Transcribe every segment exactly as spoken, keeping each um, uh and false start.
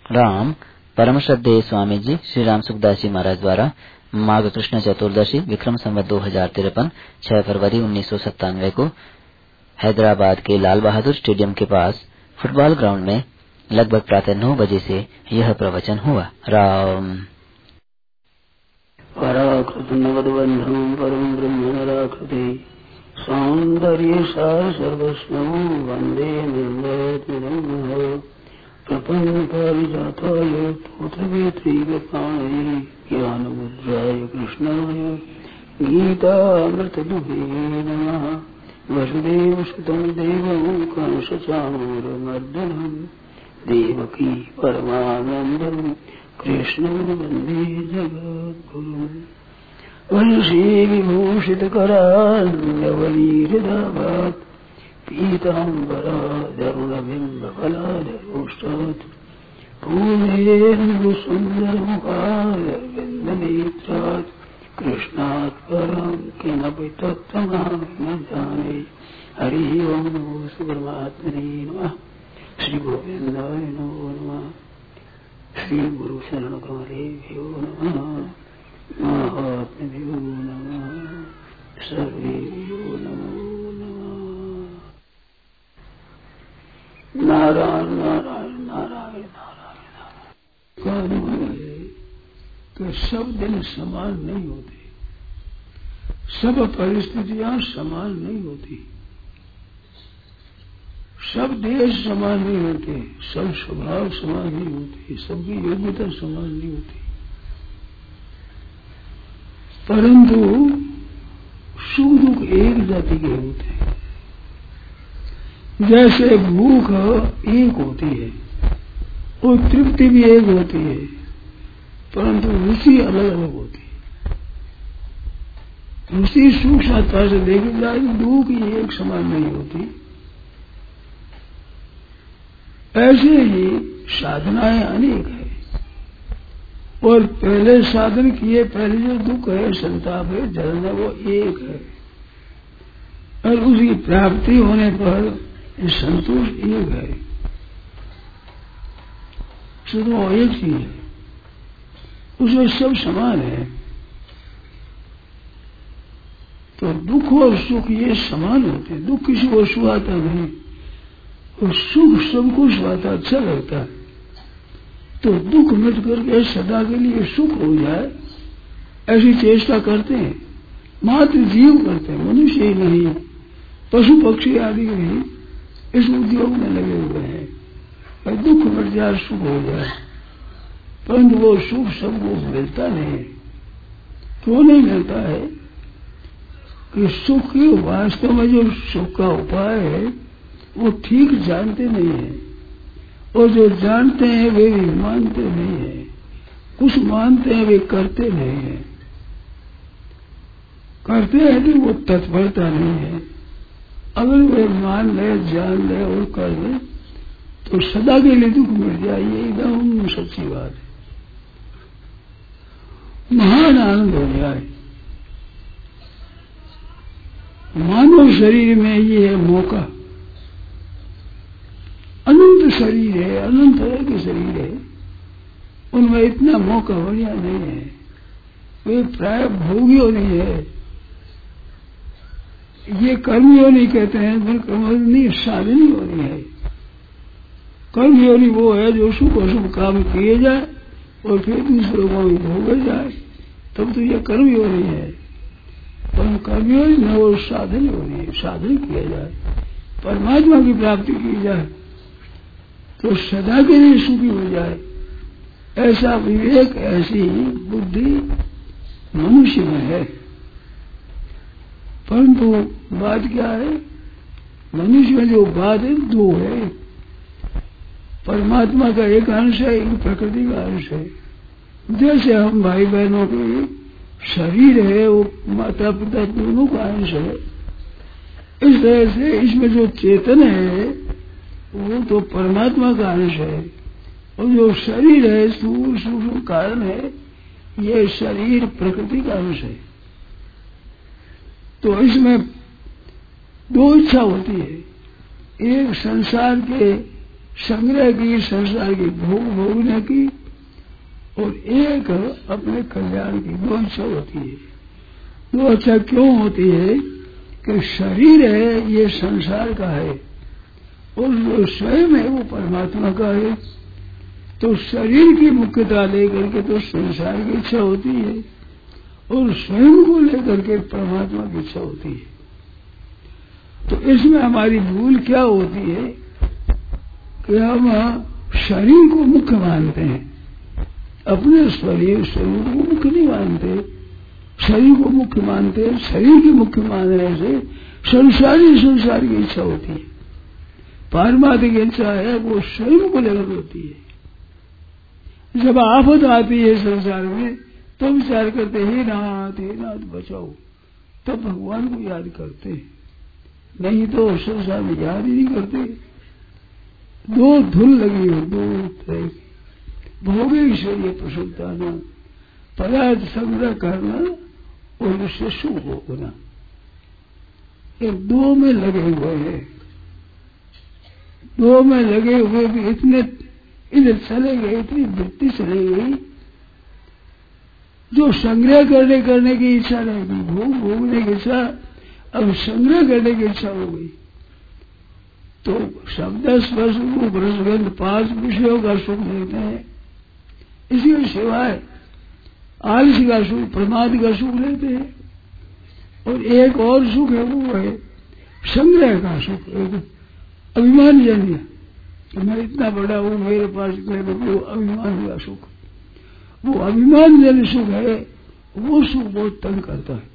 राम परम श्रद्धेय स्वामी जी श्री राम सुखदास जी महाराज द्वारा माघ कृष्ण चतुर्दशी विक्रम संवत दो हजार तिरपन छह फरवरी उन्नीस सौ सत्तानवे को हैदराबाद के लाल बहादुर स्टेडियम के पास फुटबॉल ग्राउंड में लगभग प्रातः नौ बजे से यह प्रवचन हुआ। राम पराकृतनवद्बन्धं परं ब्रह्म नराकृते सौन्दर्य सार सर्वस्वं वन्दे निर्मलत्वं प्रपन्न पारिजाताय स्तोत्रवेत्रैकपाणये ज्ञानमुद्राय कृष्णाय गीतामृतदुहे नमः। वसुदेवसुतं देवं कंसचाणूरमर्दनं देवकी परमानन्दं कृष्णं वन्दे जगद्गुरुम्। वंशी विभूषितकरान्यवलीहृदाभात् पीताम्बरादरुणबिम्बफलादरोष्टात् पूर्णेन्दुसुन्दरमुखारविन्दनेत्रात् कृष्णात् परं किमपि तत्त्वमहं न जाने। हरिः ओं नमो श्रीपरमात्मने नमः। श्रीगोविन्दाय नमो नमः। श्रीगुरुशरणकमलेभ्यो नमः। महात्म्यभ्यो नमः। सर्वेभ्यो नमो नमः। नारायण नारायण नारायण नारायण नारायण। कि सब दिन समान नहीं होते, सब परिस्थितियां समान नहीं होती, सब देश समान नहीं होते, सब स्वभाव समान नहीं होते, सबकी योग्यता समान नहीं होती। परंतु सुख दुख एक जाति के होते हैं। जैसे भूख एक होती है और तृप्ति भी एक होती है, परंतु रुचि अलग अलग होती है। रुचि सूक्ष्मता से देखी जाए तो दुख ही एक समान नहीं होती। ऐसे ही साधनाएं अनेक है और पहले साधन किए पहले जो दुख है, संताप है, जलन है, वो एक है और उसकी प्राप्ति होने पर संतोष एक है। शुद्ध वो एक चीज है, उसमें सब समान है। तो दुख और सुख ये समान होते हैं। दुख किसी को सुहाता नहीं और सुख सबको सुहाता, अच्छा लगता है। तो दुख मिट करके सदा के लिए सुख हो जाए ऐसी चेष्टा करते हैं। मात्र जीव करते हैं, मनुष्य ही नहीं, पशु पक्षी आदि भी इस उद्योग में लगे हुए हैं। दुख मिट जाए, सुख हो जाए, परंतु वो सुख सबको मिलता नहीं। क्यों नहीं मिलता है? कि सुख के वास्तव में जो सुख का उपाय है वो ठीक जानते नहीं है, और जो जानते हैं वे भी मानते नहीं है। कुछ मानते हैं वे करते नहीं है, करते हैं तो वो तत्परता नहीं है। अगर वे मान ले, जान ले और कर ले तो सदा के लिए दुख मिट जाए, ये एकदम सच्ची बात है। महान आनंद हो जाए। मानव शरीर में ये है मौका। अनंत शरीर है, अनंत तरह के शरीर है, उनमें इतना मौका बढ़िया नहीं है। वे प्राय भोगी होनी है। ये कर्मयोनि कहते हैं, फिर कर्मयोनि साधनी होनी है। कर्मयोनि वो है जो सुख अशुभ काम किए जाए और फिर दूसरों को भी भोगे जाए, तब तो ये कर्मयोनि है। पर कर्मयोनि न वो साधन होनी है, साधन किया जाए, परमात्मा की प्राप्ति की जाए तो सदा के लिए सुखी हो जाए। ऐसा विवेक, ऐसी बुद्धि मनुष्य में है। परंतु बात क्या है? मनुष्य में जो बात है दो है। परमात्मा का एक अंश है, एक प्रकृति का अंश है। जैसे हम भाई बहनों के शरीर है वो माता पिता दोनों का अंश है, इस तरह से इसमें जो चेतन है वो तो परमात्मा का अंश है, और जो शरीर है स्थूल सूक्ष्म कारण है, ये शरीर प्रकृति का अंश है। तो इसमें दो इच्छा होती है। एक संसार के संग्रह की, संसार की भोग भोगने की, और एक अपने कल्याण की। दो इच्छा होती है। दो इच्छा क्यों होती है कि शरीर है ये संसार का है और जो स्वयं है वो परमात्मा का है। तो शरीर की मुख्यता लेकर के तो संसार की इच्छा होती है और स्वयं को लेकर के परमात्मा की इच्छा होती है। तो इसमें हमारी भूल क्या होती है कि हम शरीर को मुख्य मानते हैं, अपने शरीर शरीर को मुख्य नहीं मानते। शरीर को मुख्य मानते हैं, शरीर के मुख्य मानने से संसारी संसार की इच्छा होती है। पारमार्थिक इच्छा है वो स्वयं को लेकर होती है। जब आफत आती है संसार में तो विचार करते हे नाथ हे नाथ बचाओ, तब भगवान को याद करते हैं, नहीं तो संसार में याद ही नहीं करते। दो धुन लगी हो, दो तरह की भोगेश्वरीय प्रसुद्धाना, पदार्थ संग्रह करना और उससे सुख होना, ये दो में लगे हुए हैं। दो में लगे हुए भी इतने इधर चले गए, इतनी वृत्ति चली गई, जो संग्रह करने करने की इच्छा रहेगी, भोग भोगने की इच्छा, अब संग्रह करने की इच्छा हो गई। तो शब्द स्पर्श रूप रसगंध पांच विषयों का सुख लेते हैं, इसी के सिवाय आलसी का सुख, प्रमाद का सुख लेते हैं। और एक और सुख है वो है संग्रह का सुख, एक अभिमान जन्य कि मैं इतना बड़ा हूं, मेरे पास वो अभिमान का सुख, वो अभिमान जन्य सुख है, वो सुख बहुत तंग करता है।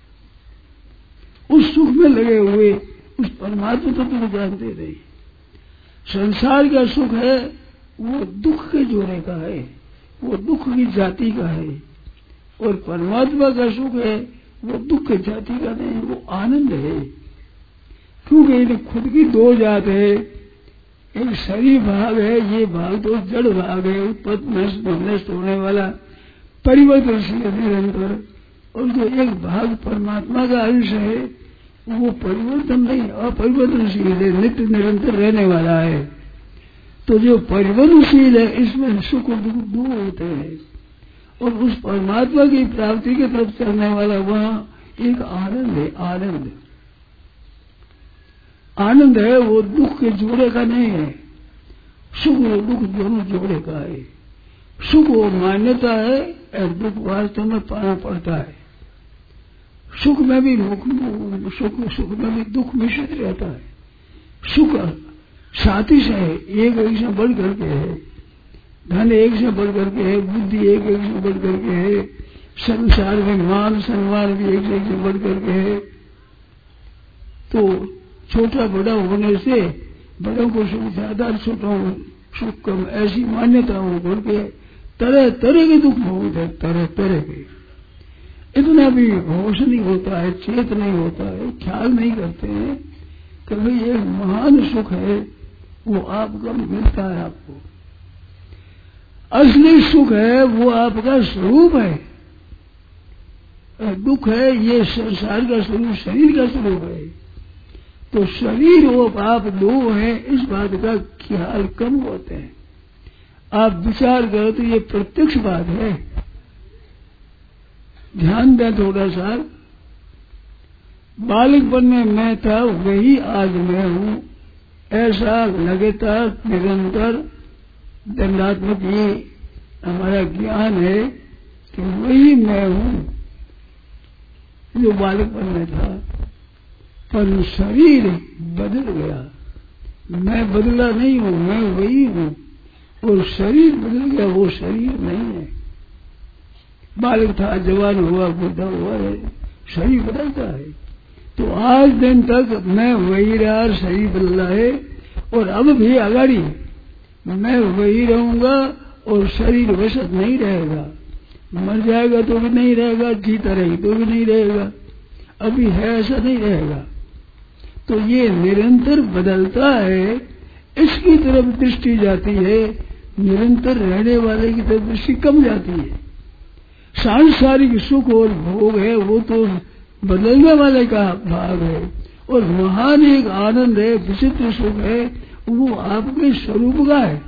उस सुख में लगे हुए उस परमात्मा तत्व को जानते नहीं। संसार का सुख है वो दुख के जोड़े का है, वो दुख की जाति का है, और परमात्मा का सुख है वो दुख की जाति का नहीं, वो आनंद है। क्योंकि इन्हें खुद की दो जात है, एक शरीर भाग है, ये भाग तो जड़ भाग है, उत्पत्ति नष्ट नष्ट होने वाला परिवर्तनशील निरंतर, और जो एक भाग परमात्मा का अंश है वो परिवर्तन नहीं, अपरिवर्तनशील है, नित्य निरंतर रहने वाला है। तो जो परिवर्तनशील है इसमें सुख और दुख दो होते हैं, और उस परमात्मा की प्राप्ति की तरफ चलने वाला वहां एक आनंद है। आनंद आनंद है वो दुख के जोड़े का नहीं है, सुख और दुख दोनों जोड़े का है। सुख वो मान्यता है और दुख वास्तव में पाना पड़ता है। सुख में भी सुख सुख में भी दुख मिश्रित रहता है। सुख साथी से है, एक एक से बढ़ करके है, धन एक से बढ़ करके है, बुद्धि एक एक से बढ़ करके है, संसार में मान सम्मान भी एक से एक से बढ़ करके है। तो छोटा बड़ा होने से बड़ों को सुख ज्यादा, छोटों को सुख कम, ऐसी मान्यता हो करके तरह तरह के दुख भोगते हैं, तरह तरह के। इतना भी होश नहीं होता है, चेत नहीं होता है, ख्याल नहीं करते हैं कि भाई एक महान सुख है वो आपका मिलता है। आपको असली सुख है वो आपका स्वरूप है, दुख है ये संसार का स्वरूप, शरीर का स्वरूप है। तो शरीर और आप दो हैं, इस बात का ख्याल कम होते हैं। आप विचार करो तो ये प्रत्यक्ष बात है, ध्यान दें थोड़ा सा। बालकपन में मैं था वही आज मैं हूं, ऐसा लगता निरंतर दंडात्मक ये हमारा ज्ञान है कि वही मैं हूं जो बालकपन में था। पर शरीर बदल गया, मैं बदला नहीं हूं, मैं वही हूं, और शरीर बदल गया, वो शरीर नहीं है। बालक था, जवान हुआ, बुढ़ा हुआ है, शरीर बदलता है। तो आज दिन तक मैं वही रहा, शरीर बदला है, और अब भी आगाड़ी मैं वही रहूंगा, और शरीर वशत नहीं रहेगा। मर जाएगा तो भी नहीं रहेगा, जीता रहेगा तो भी नहीं रहेगा, अभी है ऐसा नहीं रहेगा। तो ये निरंतर बदलता है, इसकी तरफ दृष्टि जाती है, निरंतर रहने वाले की तरफ दृष्टि कम जाती है। सांसारिक सुख और भोग है वो तो बदलने वाले का भाग है, और महान एक आनंद है, विचित्र सुख है, वो आपके स्वरूप का है,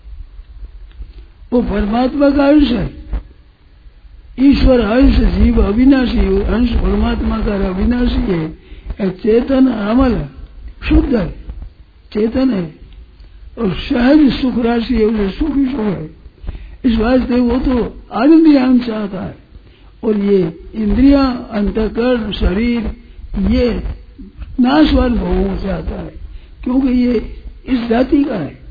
वो परमात्मा का अंश है। ईश्वर अंश जीव अविनाशी, अंश परमात्मा का अविनाशी है। चेतन अमल है, शुद्ध है, चेतन है और सहज सुख राशि है, उसे सुख ही सुख है। इस वास्ते वो तो आनंदी आनंद चाहता है। और ये इंद्रिया, अंतःकरण, शरीर ये नाशवान भोगों चाहता है, क्योंकि ये इस जाति का है।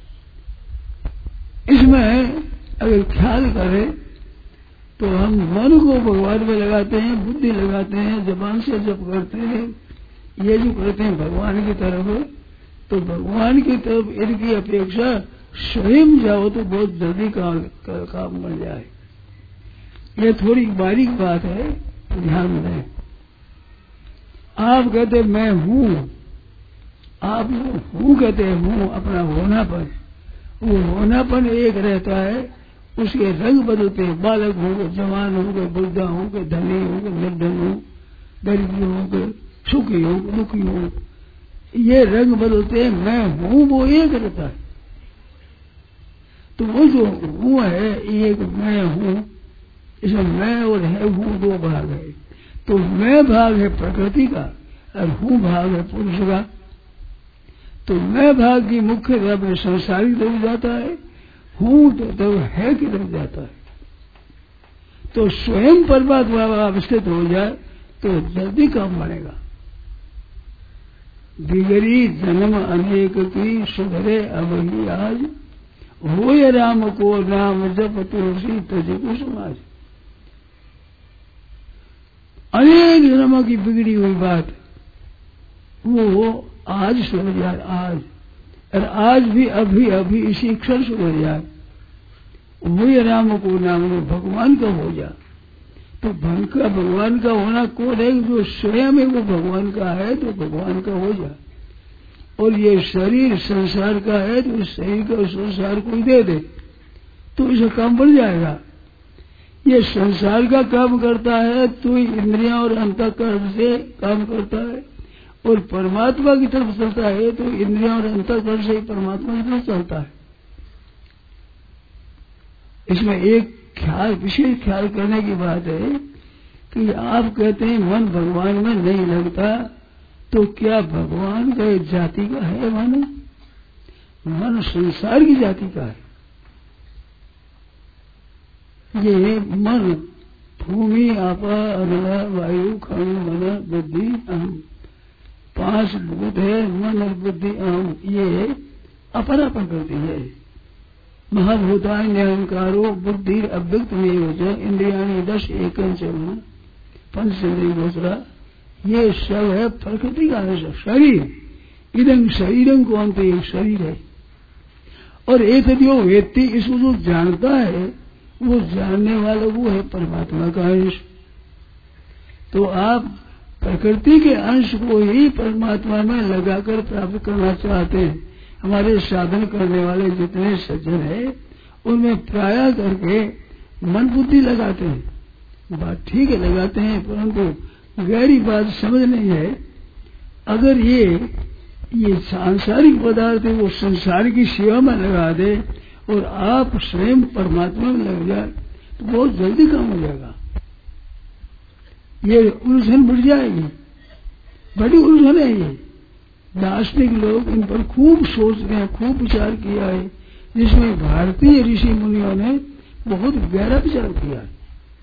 इसमें अगर ख्याल करें तो हम मन को भगवान में लगाते हैं, बुद्धि लगाते हैं, जबान से जप करते हैं, ये जो करते हैं भगवान की तरफ, तो भगवान की तरफ इनकी अपेक्षा स्वयं जाओ तो बहुत जल्दी काम काम बन जाए। ये थोड़ी बारीक बात है, ध्यान दें। आप कहते मैं हूँ, आप हूँ कहते हैं, हूँ अपना होनापन, वो होनापन एक रहता है, उसके रंग बदलते हैं। बालक हो गए, जवान हो गए, बुढ़ा हो गए, धनी हो गए, निर्धन हो, गरीब हो गए, सुखी हो, दुखी हो, ये रंग बदलते हैं। मैं हूँ वो एक रहता है। तो वो जो हूँ है एक मैं हूँ, इसमें मैं और है हूँ दो भाग है। तो मैं भाग है प्रकृति का और हूँ भाग है पुरुष का। तो मैं भाग की मुख्य तरफ में संसारी तरफ जाता है, हूँ तो तब है की तरफ जाता है। तो स्वयं परमात्मा अवस्थित हो जाए तो जल्दी काम बनेगा। बिगड़ी जन्म अनेक की सुधरे अब ही आज, होय राम को नाम जप तुलसी तज कुसुमाज। अनेक जन्मों की बिगड़ी हुई बात वो आज सुधर जाए, आज और आज भी अभी अभी इसी क्षण सुधर जाए। वही राम को नाम भगवान का हो जा। तो भंका भगवान का होना कौन है? जो स्वयं है वो भगवान का है, तो भगवान का हो जा। और ये शरीर संसार का है, तो इस शरीर का संसार को ही दे दे तो इसका काम बढ़ जाएगा। ये संसार का काम करता है तो इंद्रियां और अंतःकरण से काम करता है, और परमात्मा की तरफ चलता है तो इंद्रियां और अंतःकरण से ही परमात्मा की तरफ चलता है। इसमें एक ख्याल, विशेष ख्याल करने की बात है कि आप कहते हैं मन भगवान में नहीं लगता, तो क्या भगवान का एक जाति का है मन? मन संसार की जाति का है। ये मन भूमि, आपा, अनल, वायु, खंड, मन, बुद्धि, अहम, पांच भूत है। मन और बुद्धि, अहम, ये अपना प्रकृति है। महाभूतान्य अहंकारो बुद्धि अव्यक्त में योजना इंद्रियाणी दश एकं चलना पंचेंद्रिय गोचरा, ये सब है प्रकृति का अंश। शरीर इदं शरीरं को अंत एक शरीर है। और एक जो व्यक्ति इसको जो जानता है, वो जानने वाला वो है परमात्मा का अंश। तो आप प्रकृति के अंश को ही परमात्मा में लगाकर प्राप्त करना चाहते हैं। हमारे साधन करने वाले जितने सज्जन हैं उनमें प्राय करके मन बुद्धि लगाते हैं। बात ठीक है, लगाते हैं, परंतु गहरी बात समझ नहीं है। अगर ये ये सांसारिक पदार्थ है वो संसार की सेवा में लगा दे और आप स्वयं परमात्मा में लग जाए तो बहुत जल्दी काम हो जाएगा। ये उलझन बढ़ जाएगी, बड़ी उलझन है ये। दार्शनिक लोग इन पर खूब सोच रहे हैं, खूब विचार किया है, जिसमें भारतीय ऋषि मुनियों ने बहुत गहरा विचार किया है।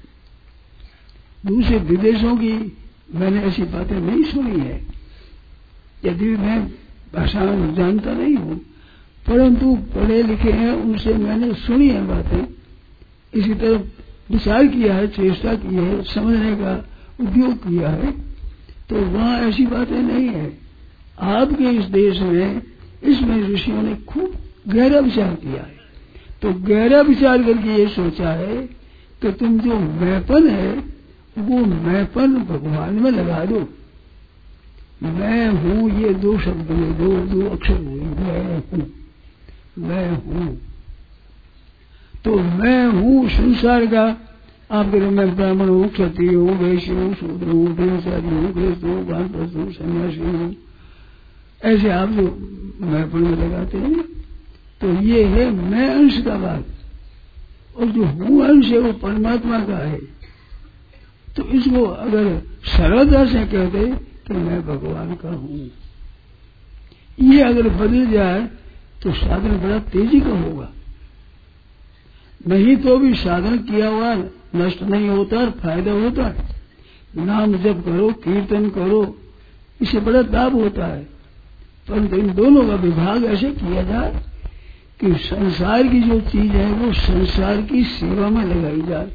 दूसरे विदेशों की मैंने ऐसी बातें नहीं सुनी है, यदि मैं भाषा जानता नहीं हूँ, परंतु पढ़े लिखे हैं उनसे मैंने सुनी है बातें। इसी तरह विचार किया है, चेष्टा की है, समझने का उद्योग किया है, तो वहाँ ऐसी बातें नहीं है। आपके इस देश में इसमें ऋषियों ने खूब गहरा विचार किया है। तो गहरा विचार करके ये सोचा है कि तुम जो मैपन है वो मैपन भगवान में लगा दो। मैं हूँ, ये दो शब्द में दो दो अक्षर हुए, मैं हूँ, मैं हूँ। तो मैं हूँ संसार का। आप कहते मैं ब्राह्मण हूँ, क्षत्रिय हूँ, वैश्य हूँ, शूद्र हूँ, ब्रह्मचारी हूँ, गृहस्थ हूँ, वानप्रस्थ हूँ, सन्यासी हूँ, ऐसे आप जो मैपण में लगाते हैं तो ये है मैं अंश का बात, और जो हूँ अंश है वो परमात्मा का है। तो इसको अगर सरलता से कहते कि मैं भगवान का हूँ, ये अगर बदल जाए तो साधन बड़ा तेजी का होगा। नहीं तो भी साधन किया हुआ नष्ट नहीं होता और फायदा होता है। नाम जप करो, कीर्तन करो, इससे बड़ा लाभ होता है। परंतु इन दोनों का विभाग ऐसे किया जाए कि संसार की जो चीज है वो संसार की सेवा में लगाई जाए,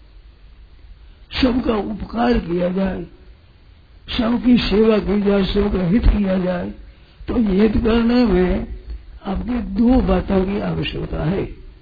सबका उपकार किया जाए, सबकी सेवा की जाए, सबका हित किया जाए। तो हित करने में आपकी दो बातों की आवश्यकता है।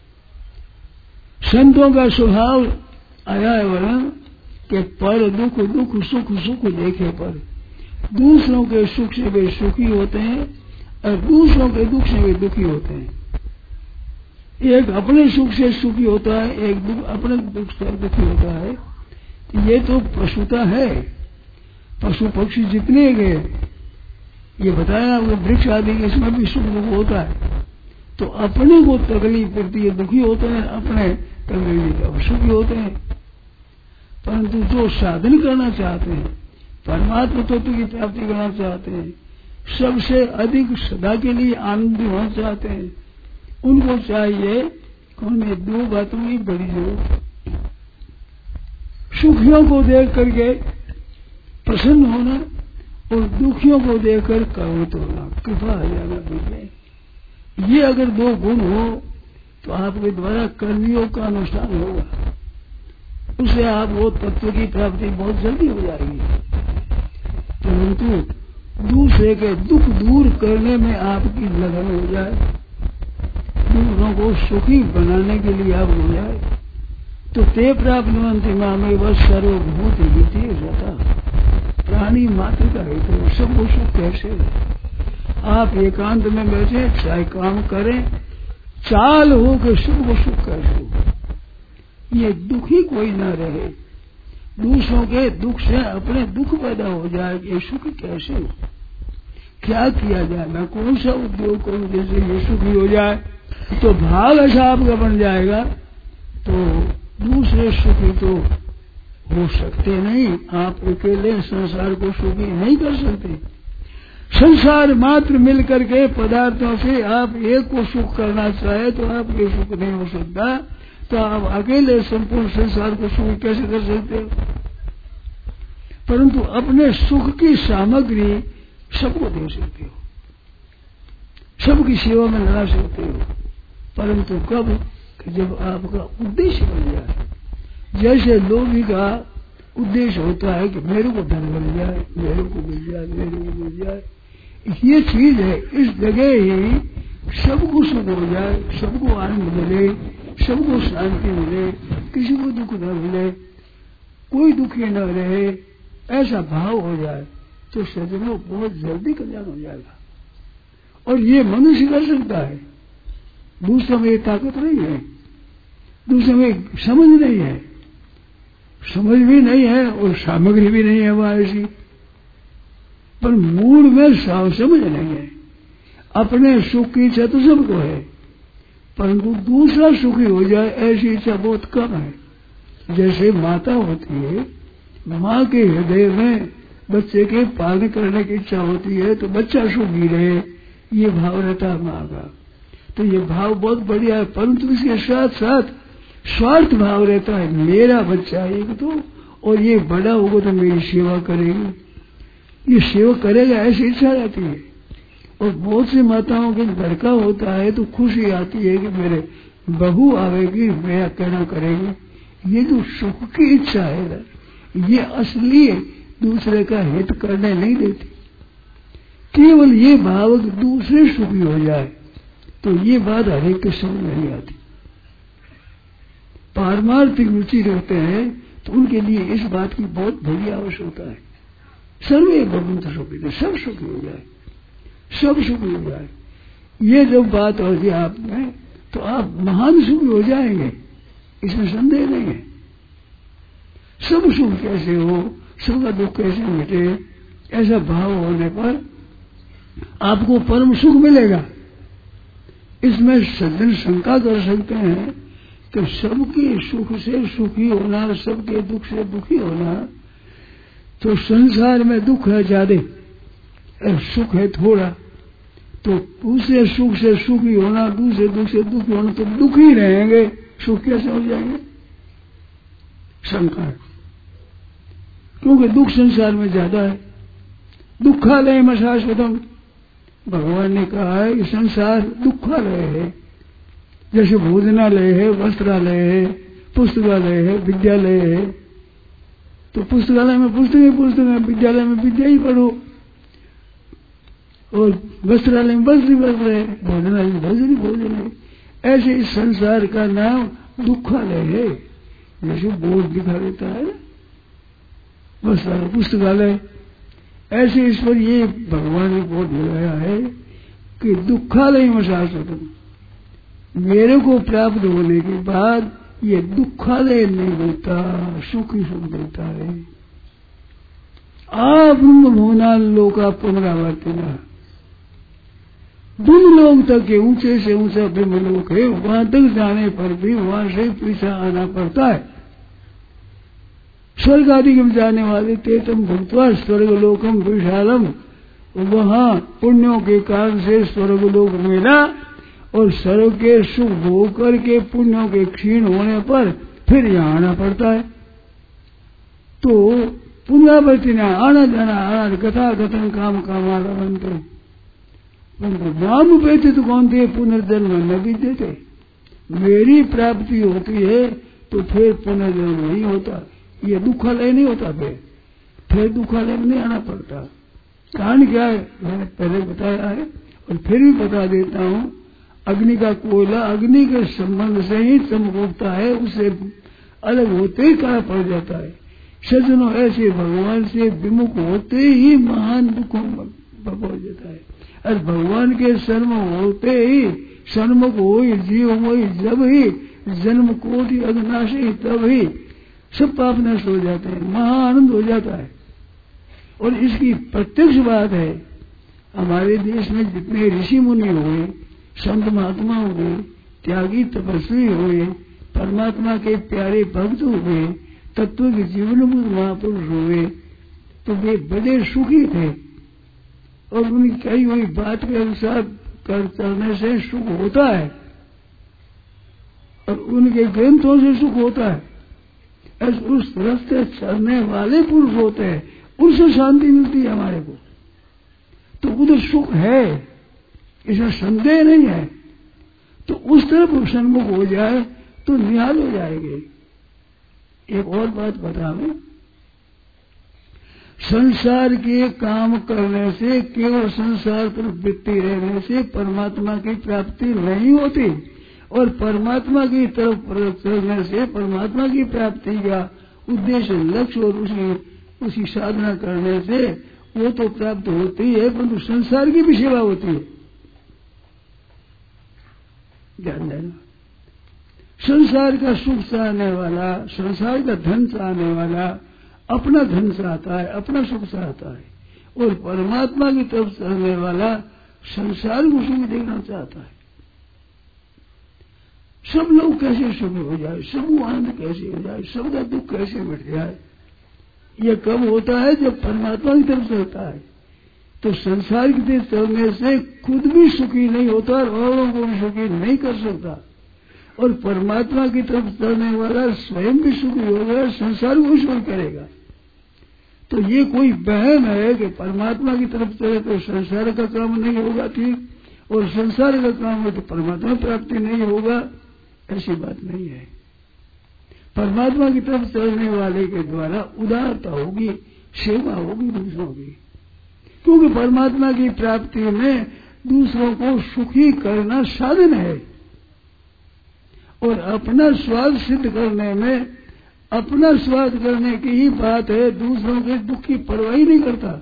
संतों का स्वभाव आया है वर्ण कि पर दुख दुख सुख सुख देखे पर, दूसरों के सुख से वे सुखी होते हैं और दूसरों के दुख से वे दुखी होते हैं। एक अपने सुख से सुखी होता है, एक दुख अपने दुख से दुखी होता है। ये तो पशुता है। पशु पक्षी जितने गए, ये बताया वो वृक्ष आदि इसमें भी सुख दुख होता है। तो अपने को तकलीफ पड़ती है, दुखी होते हैं, अपने तकलीफ सुखी होते हैं। परंतु जो साधन करना चाहते हैं, परमात्मा तत्व की प्राप्ति करना चाहते हैं, सबसे अधिक सदा के लिए आनंद होना चाहते हैं, उनको चाहिए कि उनमें दो बातों की बड़ी जरूरत। सुखियों को देख करके प्रसन्न होना और दुखियों को देखकर करुणित होना, कृपा आ जाना चाहिए। ये अगर दो गुण हो तो आपके द्वारा कर्मियों का अनुष्ठान होगा, उससे आप वो तत्व की प्राप्ति बहुत जल्दी हो जाएगी। परंतु दूसरे के दुख दूर करने में आपकी लगन हो जाए, दूसरों को सुखी बनाने के लिए आप हो जाए, तो ते प्राप्नुवन्ति मामे वह सर्वभूत हिते रहता। प्राणी मात्र का हित है, सबको सुख कैसे हो। आप एकांत में बैठे चाहे काम करें, चाल हो कि सबको सुख कैसे हो। ये दुखी कोई न रहे, दूसरों के दुख से अपने दुख पैदा हो जाए कि सुख कैसे हो, क्या किया जाए, मैं कौन सा उद्योग करूं जैसे ये सुखी हो जाए। तो भाव ऐसा आपका बन जाएगा तो दूसरे सुखी तो हो सकते नहीं। आप अकेले संसार को सुखी नहीं कर सकते। संसार मात्र मिल करके पदार्थों से आप एक को सुख करना चाहे तो आपके सुख नहीं हो सकता। तो आप अकेले संपूर्ण संसार को सुख कैसे कर सकते हो। परंतु अपने सुख की सामग्री सबको दे सकते हो, सबकी सेवा में लगा सकते हो। परंतु कब, जब आपका उद्देश्य बन जाए। जैसे लोभी का उद्देश्य होता है कि मेरे को धन मिल जाए, मेरे को मिल जाए, मेरे को मिल जाए, ये चीज है। इस जगह ही सबको सुख हो जाए, सबको आनंद मिले, सबको शांति मिले, किसी को दुख न मिले, कोई दुखी न रहे, ऐसा भाव हो जाए तो सज्जनों बहुत जल्दी कल्याण हो जाएगा। और ये मनुष्य कर सकता है। दूसरे में ये ताकत नहीं है, दूसरे में समझ नहीं है, समझ भी नहीं है और सामग्री भी नहीं है वहां ऐसी। पर मूल में समझ नहीं है। अपने सुख की इच्छा तो सबको है, परंतु दूसरा सुखी हो जाए ऐसी इच्छा बहुत कम है। जैसे माता होती है, माँ के हृदय में बच्चे के पालन करने की इच्छा होती है तो बच्चा सुखी रहे, ये भाव रहता है माँ का। तो ये भाव बहुत बढ़िया है। परंतु इसके साथ साथ स्वार्थ भाव रहता है, मेरा बच्चा एक तो, और ये बड़ा होगा तो मेरी सेवा करेगी, ये सेवा करेगा ऐसी इच्छा रहती है। और बहुत सी माताओं के लड़का होता है तो खुशी आती है कि मेरे बहू आवेगी, मेरा कहना करेगी। ये जो सुख की इच्छा है ना, ये असली दूसरे का हित करने नहीं देती। केवल ये भाव दूसरे सुखी हो जाए तो ये बात हरेक के समझ नहीं आती। पारमार्थिक रुचि रखते हैं तो उनके लिए इस बात की बहुत बड़ी आवश्यकता है। सर्वे भगवंत सुखी थे, सब सुखी हो जाए, सब सुखी हो जाए। ये जब बात होगी आप में तो आप महान सुखी हो जाएंगे, इसमें संदेह नहीं है। सब सुख कैसे हो, सबका दुख कैसे मिटे, ऐसा भाव होने पर आपको परम सुख मिलेगा। इसमें सज्जन शंका कर सकते हैं कि सबके सुख से सुखी होना, सबके दुख से दुखी होना, तो संसार में दुख है ज्यादा और सुख है थोड़ा, तो दूसरे सुख से सुखी होना, दूसरे दुख से दुखी होना, तो दुखी रहेंगे, सुख कैसे हो जाएंगे? शंका है, क्योंकि दुख संसार में ज्यादा है। दुखालय में शाश्वतम, भगवान ने कहा है कि संसार दुखालय है। जैसे भोजनालय है, वस्त्रालय है, पुस्तकालय है, विद्यालय है, तो पुस्तकालय में पुस्तक ही पुस्तक है, विद्यालय में विद्या ही पढ़ो, और वस्त्रालय में वस्त्र ही वस्त्र है, भोजनालय में भोजन ही भोजन है। ऐसे इस संसार का नाम दुखालय है। जैसे बोर्ड दिखा देता है वस्त्रालय पुस्तकालय, ऐसे इस पर ये भगवान ने बोर्ड लगाया है कि दुखालय में शाश्वतम, मेरे को प्राप्त होने के बाद ये दुखालय नहीं देता, सुख ही सुख देता है। आप भुवना लोका पुनरावर्तिना, ब्रह्म लोक तक के ऊंचे से ऊंचा ब्रह्म लोक है, वहां तक जाने पर भी वहां से पीछा आना पड़ता है। स्वर्ग आदि में जाने वाले तेतम भूतवा स्वर्ग लोकम विशालम, वहां पुण्यों के कारण से स्वर्ग लोक मिला, और स्वर्ग के सुख भोग करके पुण्यों के क्षीण होने पर फिर यहाँ आना पड़ता है। तो पुनरावर्ती ने आना जाना आना कथा कथन काम कामाला बनते, नाम व्यतीत कौन थे पुनर्जन्म न भी देते। मेरी प्राप्ति होती है तो फिर पुनर्जन्म नहीं होता, ये दुखालय नहीं होता, फिर फिर दुखालय में नहीं आना पड़ता। कारण क्या है मैंने पहले बताया है और फिर भी बता देता हूँ। अग्नि का कोयला अग्नि के संबंध से ही चमक उठता है, उससे अलग होते ही काला पड़ जाता है। सज्जनों ऐसे भगवान से विमुख होते ही महान दुखों में पहुंच जाता है, और भगवान के सन्मुख होते ही सन्मुख हो जीव हो जब ही जन्म कोटि अग्नाशी, तब ही सब पाप नष्ट हो जाते हैं, महाआनंद हो जाता है। और इसकी प्रत्यक्ष बात है, हमारे देश में जितने ऋषि मुनि हुए, संत महात्मा हुए, त्यागी तपस्वी हुए, परमात्मा के प्यारे भक्त हुए, तत्व के जीवन महापुरुष हुए, तो वे बड़े सुखी थे, और उनकी कही हुई बात के अनुसार कर चलने से सुख होता है, और उनके ग्रंथों से सुख होता है। ऐसे उस रास्ते चलने वाले पुरुष होते हैं, उनसे शांति मिलती है हमारे को, तो उधर सुख है, इसमें संदेह नहीं है। तो उस तरफ सन्मुख हो जाए तो निहाल हो जाएंगे। एक और बात बता दूं, संसार के काम करने से, केवल संसार पर वृत्ति रहने से परमात्मा की प्राप्ति नहीं होती, और परमात्मा की तरफ चलने से परमात्मा की प्राप्ति का उद्देश्य लक्ष्य और उसी उसी साधना करने से वो तो प्राप्त होती है, परंतु संसार की भी सेवा होती है। ध्यान देना, संसार का सुख चाहने वाला, संसार का धन चाहने वाला अपना धन चाहता है, अपना सुख चाहता है, और परमात्मा की तरफ चलने वाला संसार को सुख देखना चाहता है। सब लोग कैसे सुखी हो जाए, सब आनंद कैसे हो जाए, सबका दुख कैसे मिट जाए, ये कब होता है जब परमात्मा की तरफ चलता है। तो संसार की तरफ चलने से खुद भी सुखी नहीं होता और औरों को भी सुखी नहीं कर सकता, और परमात्मा की तरफ चलने वाला स्वयं भी सुखी होगा, संसार को सुखी करेगा। तो ये कोई वहम है कि परमात्मा की तरफ चले तो संसार का काम नहीं होगा ठीक, और संसार का काम हो तो परमात्मा प्राप्ति नहीं होगा, ऐसी बात नहीं है। परमात्मा की तरफ चलने वाले के द्वारा उदारता होगी, सेवा होगी दूसरों की, क्योंकि परमात्मा की प्राप्ति में दूसरों को सुखी करना साधन है, और अपना स्वाद सिद्ध करने में अपना स्वाद करने की ही बात है, दूसरों के दुख की परवाह नहीं करता।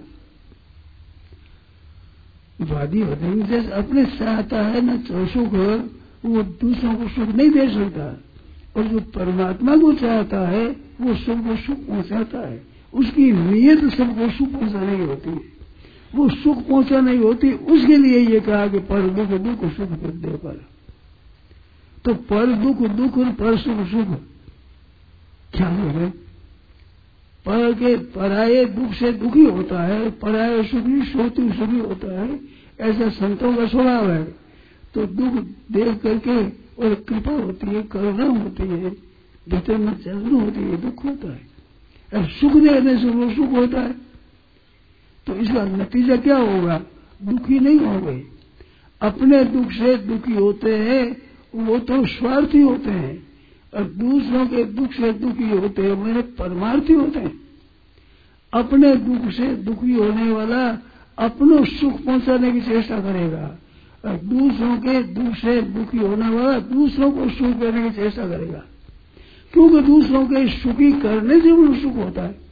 वादी भजन जैसे अपने चाहता है न तो सुख, वो दूसरों को सुख नहीं दे सकता, और जो परमात्मा को चाहता है वो सबको सुख पहुंचाता है। उसकी नीयत सबको सुख पहुंचाने की होती है। वो सुख पहुंचा नहीं होती, उसके लिए ये कहा कि पर दुख दुख सुख दे पर। तो पर दुख दुख और पर सुख सुख क्या है? पर के पराये दुख से दुखी होता है, पराये सुखी सोती सुखी होता है, ऐसा संतों का स्वभाव है। तो दुख देख करके और कृपा होती है, करुणा होती है, भीतर में जलन होती है, दुख होता है। और सुख देने से वो सुख होता है। तो इसका नतीजा क्या होगा? दुखी नहीं होंगे। अपने दुख से दुखी होते हैं वो तो स्वार्थी होते हैं, और दूसरों के दुख से दुखी होते हैं मेरे परमार्थी होते हैं। अपने दुख से दुखी होने वाला अपनों सुख पहुंचाने की चेष्टा करेगा, और दूसरों के दुख से दुखी होने वाला दूसरों को सुख देने की चेष्टा करेगा, क्योंकि दूसरों के सुखी करने से उनको सुख होता है।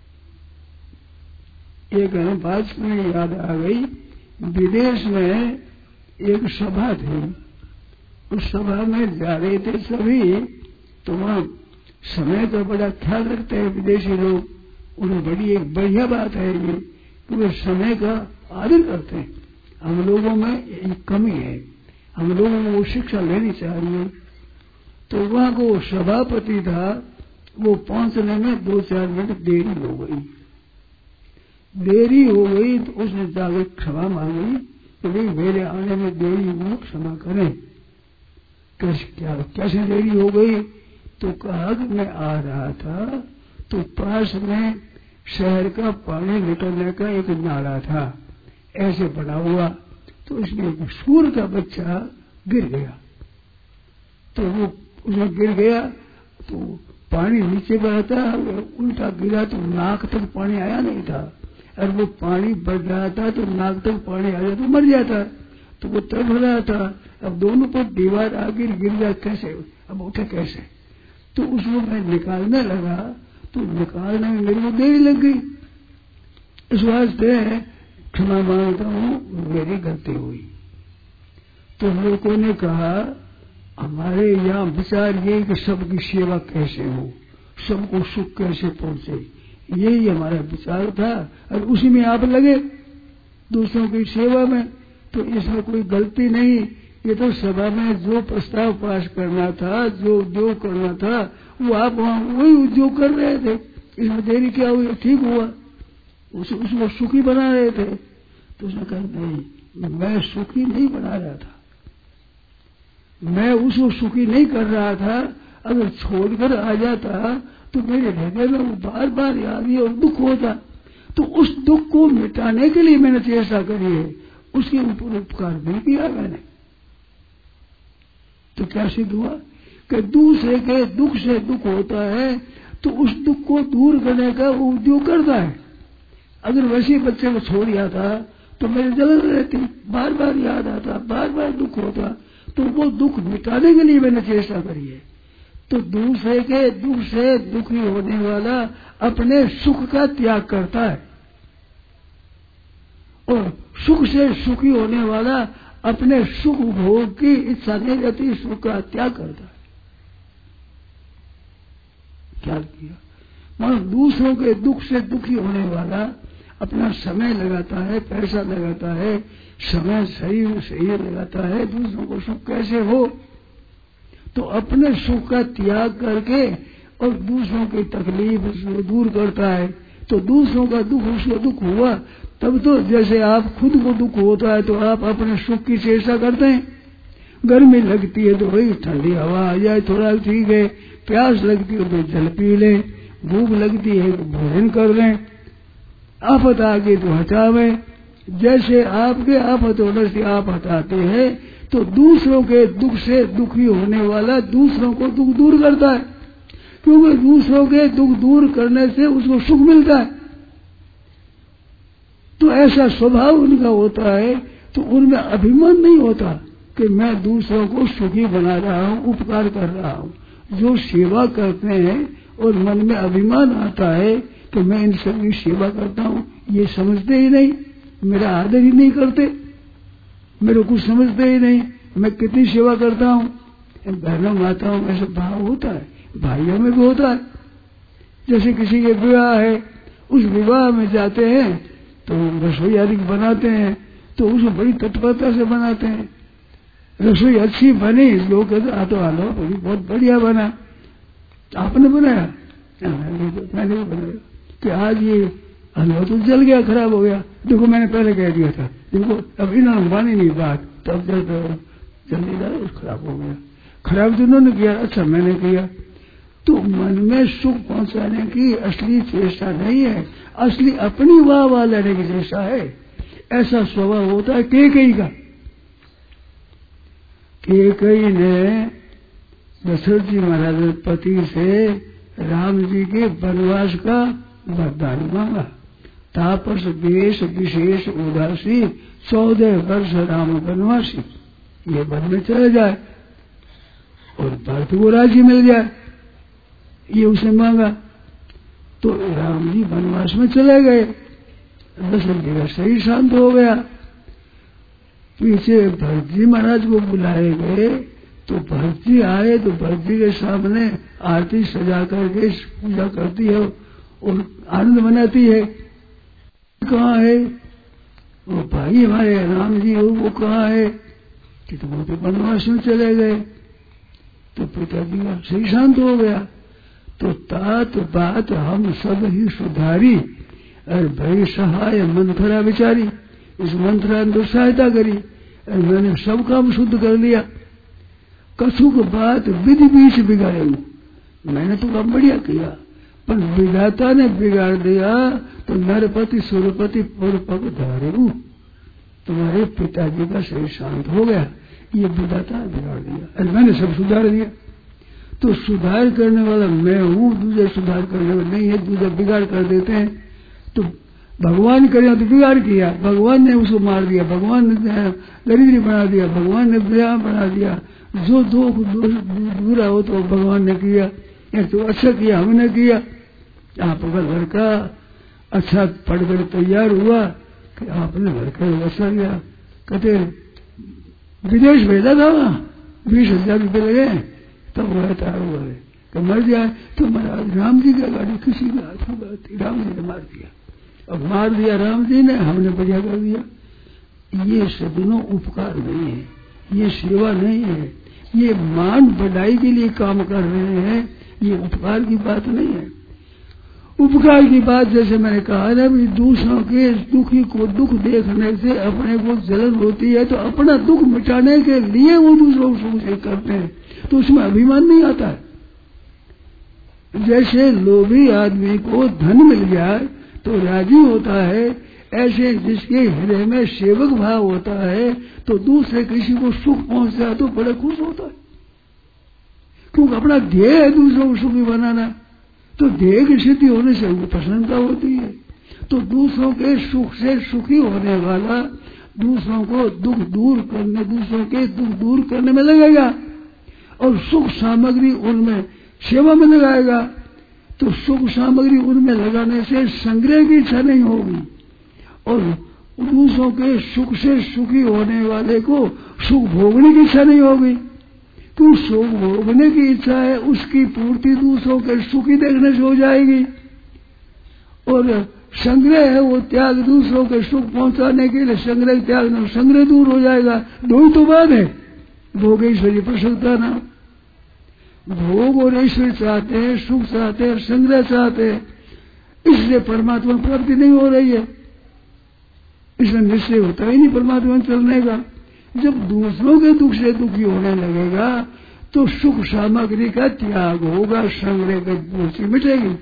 एक बात में याद आ गई, विदेश में एक सभा थी, उस सभा में जा रहे थे सभी, तो वहां समय का बड़ा ख्याल रखते हैं विदेशी लोग। उन्हें बड़ी एक बढ़िया बात है ये कि वे समय का आदर करते हैं। हम लोगों में एक कमी है, हम लोगों को वो शिक्षा लेनी चाहिए। तो वहां को सभापति था, वो पहुंचने में दो चार मिनट देरी हो गई। देरी हो गई तो उसने जाकर क्षमा मांगी कि भाई मेरे आने में देरी हुई, क्षमा करें। कैसे क्या कैसे देरी हो गई? तो कहा कि मैं आ रहा था तो पास में शहर का पानी निकलने का एक नाला था, ऐसे बना हुआ, तो इसमें एक सूर का बच्चा गिर गया। तो वो उसमें गिर गया तो पानी नीचे बहा था, उल्टा गिरा तो नाक तक पानी आया नहीं था, और वो पानी बढ़ रहा था तो नाक तक पानी आ जाता तो मर जाता। तो वो तड़प रहा था, अब दोनों पर दीवार आगे गिर गया, कैसे अब उठे कैसे? तो उसको मैं निकालने लगा तो निकालने में मेरे को देरी लग गई। इस वास्ते क्षमा मांगता हूँ, मेरी गलती हुई। तो लोगों ने कहा हमारे यहाँ विचार ये कि सबकी सेवा कैसे हो, सबको सुख कैसे पहुंचे, यही हमारा विचार था, और उसी में आप लगे दूसरों की सेवा में। तो इसमें कोई गलती नहीं, ये तो सभा में जो प्रस्ताव पास करना था, जो जो करना था, वो आप वहां वही जो कर रहे थे। इसमें देरी क्या हुई? ठीक हुआ, उस, उसको सुखी बना रहे थे। तो उसने कहा नहीं, मैं सुखी नहीं बना रहा था, मैं उसको सुखी नहीं कर रहा था। अगर छोड़कर आ जाता तो मेरे हृदय में वो बार बार याद और दुख होता। तो उस दुख को मिटाने के लिए मैंने चेष्टा करी है, उसके ऊपर उपकार नहीं किया मैंने। तो क्या सिद्ध हुआ कि दूसरे के दुख से दुख होता है तो उस दुख को दूर करने का वो उद्योग करता है। अगर वैसे बच्चे को छोड़ आता तो मेरे जलन रहती, बार बार याद आता, बार बार दुख होता, तो वो दुख मिटाने के लिए मैंने चेष्टा करी है। तो दूसरे के दुख से दुखी होने वाला अपने सुख का त्याग करता है, और सुख से सुखी होने वाला अपने सुख भोग की इच्छा नहीं रहती, सुख का त्याग करता है। क्या किया? मान दूसरों के दुख से दुखी होने वाला अपना समय लगाता है, पैसा लगाता है, समय सही सही लगाता है, दूसरों को सुख कैसे हो, तो अपने सुख का त्याग करके और दूसरों की तकलीफ उसको दूर करता है। तो दूसरों का दुख उसको दुख हुआ, तब तो जैसे आप खुद को दुख होता है तो आप अपने सुख की चेष्टा करते हैं। गर्मी लगती है तो भाई ठंडी हवा आ जाए थोड़ा ठीक है, प्यास लगती है तो जल पी लें, भूख लगती है तो भोजन कर लें, आफत आ गई तो हटावे। जैसे आपके आफत होने से आप हटाते हैं तो दूसरों के दुख से दुखी होने वाला दूसरों को दुख दूर करता है, क्योंकि दूसरों के दुख दूर करने से उसको सुख मिलता है। तो ऐसा स्वभाव उनका होता है, तो उनमें अभिमान नहीं होता कि मैं दूसरों को सुखी बना रहा हूँ, उपकार कर रहा हूँ। जो सेवा करते हैं और मन में अभिमान आता है कि मैं इन सबकी सेवा करता हूँ, ये समझते ही नहीं, मेरा आदर ही नहीं करते, मेरे कुछ समझते ही नहीं, मैं कितनी सेवा करता हूँ। बहनों माताओं में ऐसा भाव होता है, भाइयों में भी होता है। जैसे किसी के विवाह है, उस विवाह में जाते हैं तो रसोई आदि बनाते हैं तो उसको बड़ी तत्परता से बनाते हैं। रसोई अच्छी बनी, लोग कहते आ तो हलवा बड़ी बहुत बढ़िया बना। आपने बनाया? मैंने भी बनाया कि आज ये हलवा तो जल गया, खराब हो गया। देखो मैंने पहले कह दिया था, देखो अब इन्होंने मानी नहीं बात, तब जब जल्दी डालो खराब हो गया। खराब तो उन्होंने किया, अच्छा मैंने किया। तो मन में सुख पहुंचाने की असली चेष्टा नहीं है, असली अपनी वाह वाह लेने की चेष्टा है। ऐसा स्वभाव होता है कैकेयी का। कैकेयी ने दशरथ जी महाराज पति से राम जी के वनवास का वरदान मांगा। तापस देश विशेष उदासी, चौदह वर्ष राम वनवासी, ये वन में चले जाए और भरत को राज्य मिल जाए, ये उसने मांगा। तो राम जी वनवास में चले गए, दशरथ जी का शरीर शांत हो गया। पीछे भरत जी महाराज को बुलाए गए, तो भरत जी आए तो भरत जी के सामने आरती सजा करके पूजा करती है और आनंद मनाती है। कहाँ है वो भाई हमारे राम जी, हो वो कहाँ है कि तुम तो वनवास में चले गए। तो पिताजी का सही शांत हो गया। तो तात बात हम सब ही सुधारी, और भई सहाय मंथरा विचारी। इस मंथरा ने तो सहायता करी और मैंने सब काम शुद्ध कर लिया। कछु को बात विधि बीच बिगाड़े, मैंने तो काम बढ़िया किया, पर विधाता ने बिगाड़ दिया। तो नरपति सुरपति पूर्वक धारे, तुम्हारे पिताजी का शरीर शांत हो गया, ये विधाता ने बिगाड़ दिया और मैंने सब सुधार दिया। तो सुधार करने वाला मैं हूँ, दूसरे सुधार करने वाला नहीं है। दूसरे बिगाड़ कर देते हैं। तो भगवान करे तो बिगाड़ किया, भगवान ने उसको मार दिया, भगवान ने दरिद्री बना दिया, भगवान ने ब्याह बना दिया। जो दो बुरा हो तो भगवान ने किया, या तो अच्छा किया हमने किया। आपका लड़का अच्छा पढ़कर तैयार हुआ कि आपने लड़का अच्छा किया, कहते विदेश भेजा था वहां, बीस हजार रुपये लगे, तब वो तैयार हुआ है कि मर जाए। तो महाराज राम जी का गाड़ी किसी का हाथ में राम जी ने मार दिया, अब मार दिया राम जी ने, हमने बढ़िया कर दिया। ये सदनों उपकार नहीं है, ये सेवा नहीं है, ये मान बढ़ाई के लिए काम कर रहे हैं, ये उपकार की बात नहीं है। उपकार की बात जैसे मैंने कहा ना भी, दूसरों के दुखी को दुख देखने से अपने को जलन होती है, तो अपना दुख मिटाने के लिए वो दूसरों को सुख करते हैं, तो उसमें अभिमान नहीं आता है। जैसे लोभी आदमी को धन मिल जाए तो राजी होता है, ऐसे जिसके हृदय में सेवक भाव होता है तो दूसरे किसी को सुख पहुंचता तो बड़ा खुश होता है, क्योंकि अपना ध्येय है दूसरों को सुखी बनाना। तो ध्येय की सिद्धि होने से उनको प्रसन्नता होती है। तो दूसरों के सुख से सुखी होने वाला दूसरों को दुख दूर करने, दूसरों के दुख दूर करने में लगेगा और सुख सामग्री उनमें सेवा में लगाएगा। तो सुख सामग्री उनमें लगाने से संग्रह की इच्छा नहीं होगी और दूसरों के सुख से सुखी होने वाले को सुख भोगने की इच्छा नहीं होगी। तो सुख भोगने की इच्छा है, उसकी पूर्ति दूसरों के सुखी देखने से हो जाएगी। और संग्रह है वो त्याग, दूसरों के सुख पहुंचाने के लिए संग्रह त्याग, संग्रह दूर हो जाएगा। दो ही तो बात है, भोगेश्वरी प्रसन्नता ना। भोग और ऐश्वर्य चाहते हैं, सुख चाहते हैं, संग्रह चाहते हैं, इसलिए परमात्मा प्राप्ति नहीं हो रही है। इसलिए निश्चय होता ही नहीं परमात्मा चलने का। जब दूसरों के दुख से दुखी होने लगेगा तो सुख सामग्री का त्याग होगा, संग्रह की पूर्ति मिटेगी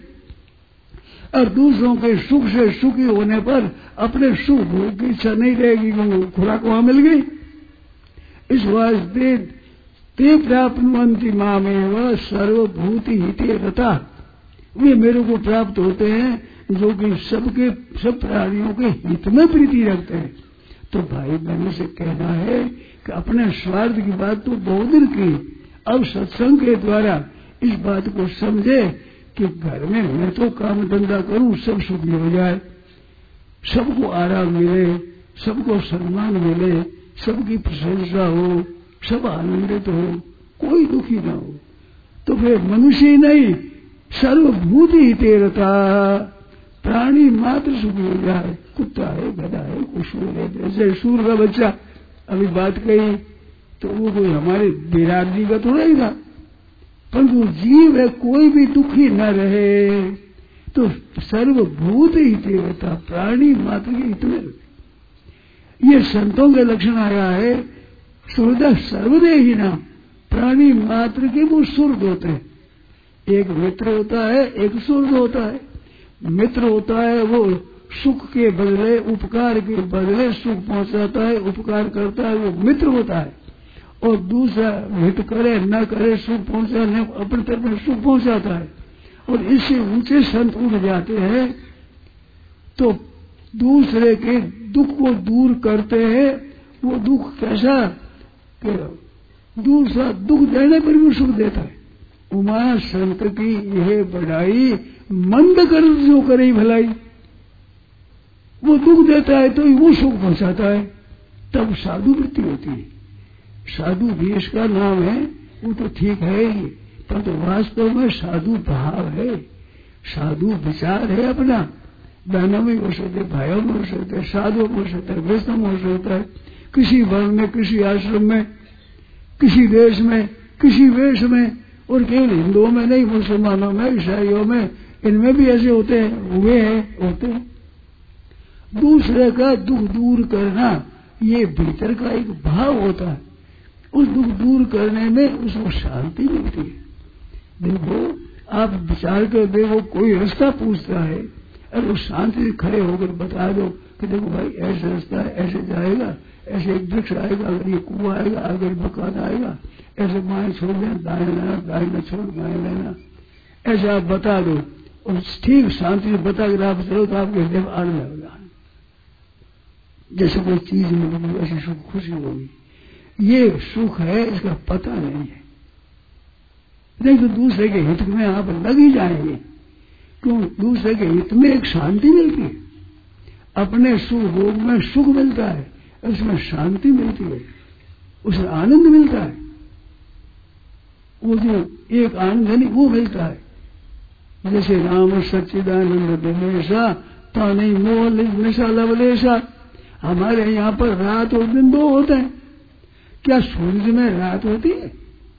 और दूसरों के सुख से सुखी होने पर अपने सुख भोग की इच्छा नहीं रहेगी, क्योंकि खुराक वहां मिल गई। इस वास्ते ते प्राप्नुवन्ति मामेव सर्वभूति हिते रता, वे मेरे को प्राप्त होते हैं जो कि सबके सब प्राणियों के हित में प्रीति रखते हैं। तो भाई बहनों से कहना है कि अपने स्वार्थ की बात तो बहुत दिन की, अब सत्संग के द्वारा इस बात को समझे कि घर में मैं तो काम धंधा करूं, सब सुखी हो जाए, सबको आराम मिले, सबको सम्मान मिले, सबकी प्रशंसा हो, सब आनंदित हो, कोई दुखी ना हो। तो फिर मनुष्य ही नहीं सर्वभूति हिते रता, प्राणी मात्र सुखी हो जाए। कुत्ता है, गधा है, कोई सूर है, जैसे सूर का बच्चा अभी बात कही तो वो कोई हमारे बिरादरी का थोड़ा ही था, परंतु जीव है कोई भी दुखी न रहे तो सर्वभूत हित होता, प्राणी मात्र के हित में। ये संतों के लक्षण आया है। सुहृद सर्वदे ही नाम, प्राणी मात्र के वो सुहृद होते हैं। एक मित्र होता है, एक सुहृद होता है। मित्र होता है वो सुख के बदले, उपकार के बदले सुख पहुंचाता है, उपकार करता है, वो मित्र होता है। और दूसरा हित करे न करे, सुख पहुंचाने अपने तरफ में सुख पहुंचाता है। और इससे ऊंचे संत उठ जाते हैं तो दूसरे के दुख को दूर करते हैं। वो दुख कैसा कि दूसरा दुख देने पर भी सुख देता है। उमा संत की यह बढ़ाई, मंद कर जो करे भलाई। वो दुख देता है तो वो सुख पहुंचाता है, तब साधु वृत्ति होती है। साधु देश का नाम है, वो तो ठीक है ही, परंतु तो वास्तव में साधु भाव है, साधु विचार है अपना। बहनों में हो सकते, भाइयों में हो सकते, साधुओं में हो सकता है, वैष्णव में हो सकता है, किसी वर्ण में, किसी आश्रम में, किसी देश में, किसी वेश में, और केवल हिंदुओं में नहीं, मुसलमानों में, ईसाइयों में, इनमें भी ऐसे होते हैं, हुए हैं, होते हैं। दूसरे का दुख दूर करना ये भीतर का एक भाव होता है। उस दुख दूर करने में उसको शांति मिलती है। देखो आप विचार कर देखो, कोई रास्ता पूछता है, अरे वो शांति से खड़े होकर बता दो कि देखो भाई ऐसा रास्ता है, ऐसे जाएगा, ऐसे एक वृक्ष आएगा, अगर ये कुआं आएगा, अगर मकान आएगा, ऐसे माए छोड़ देना, दाएं लेना, गाय न छोड़ गाय लेना, ऐसा आप बता दो और ठीक शांति से बता कर आप चलो तो आपके हृदय में आने लगेगा। जैसे कोई चीज मिलेगी ऐसी सुख खुशी होगी। ये सुख है, इसका पता नहीं है, नहीं तो दूसरे के हित में आप लग ही जाएंगे। क्यों? दूसरे के हित में एक शांति मिलती है, अपने सुख भोग में सुख मिलता है, उसमें शांति मिलती है, उसमें आनंद मिलता है। वो जो एक आनंद है नहीं वो मिलता है। जैसे राम सच्चिदानंद दिनेशा तो नहीं मोह निशा लवलेशा। हमारे यहाँ पर रात और दिन दो होते हैं। क्या सूर्य में रात होती है?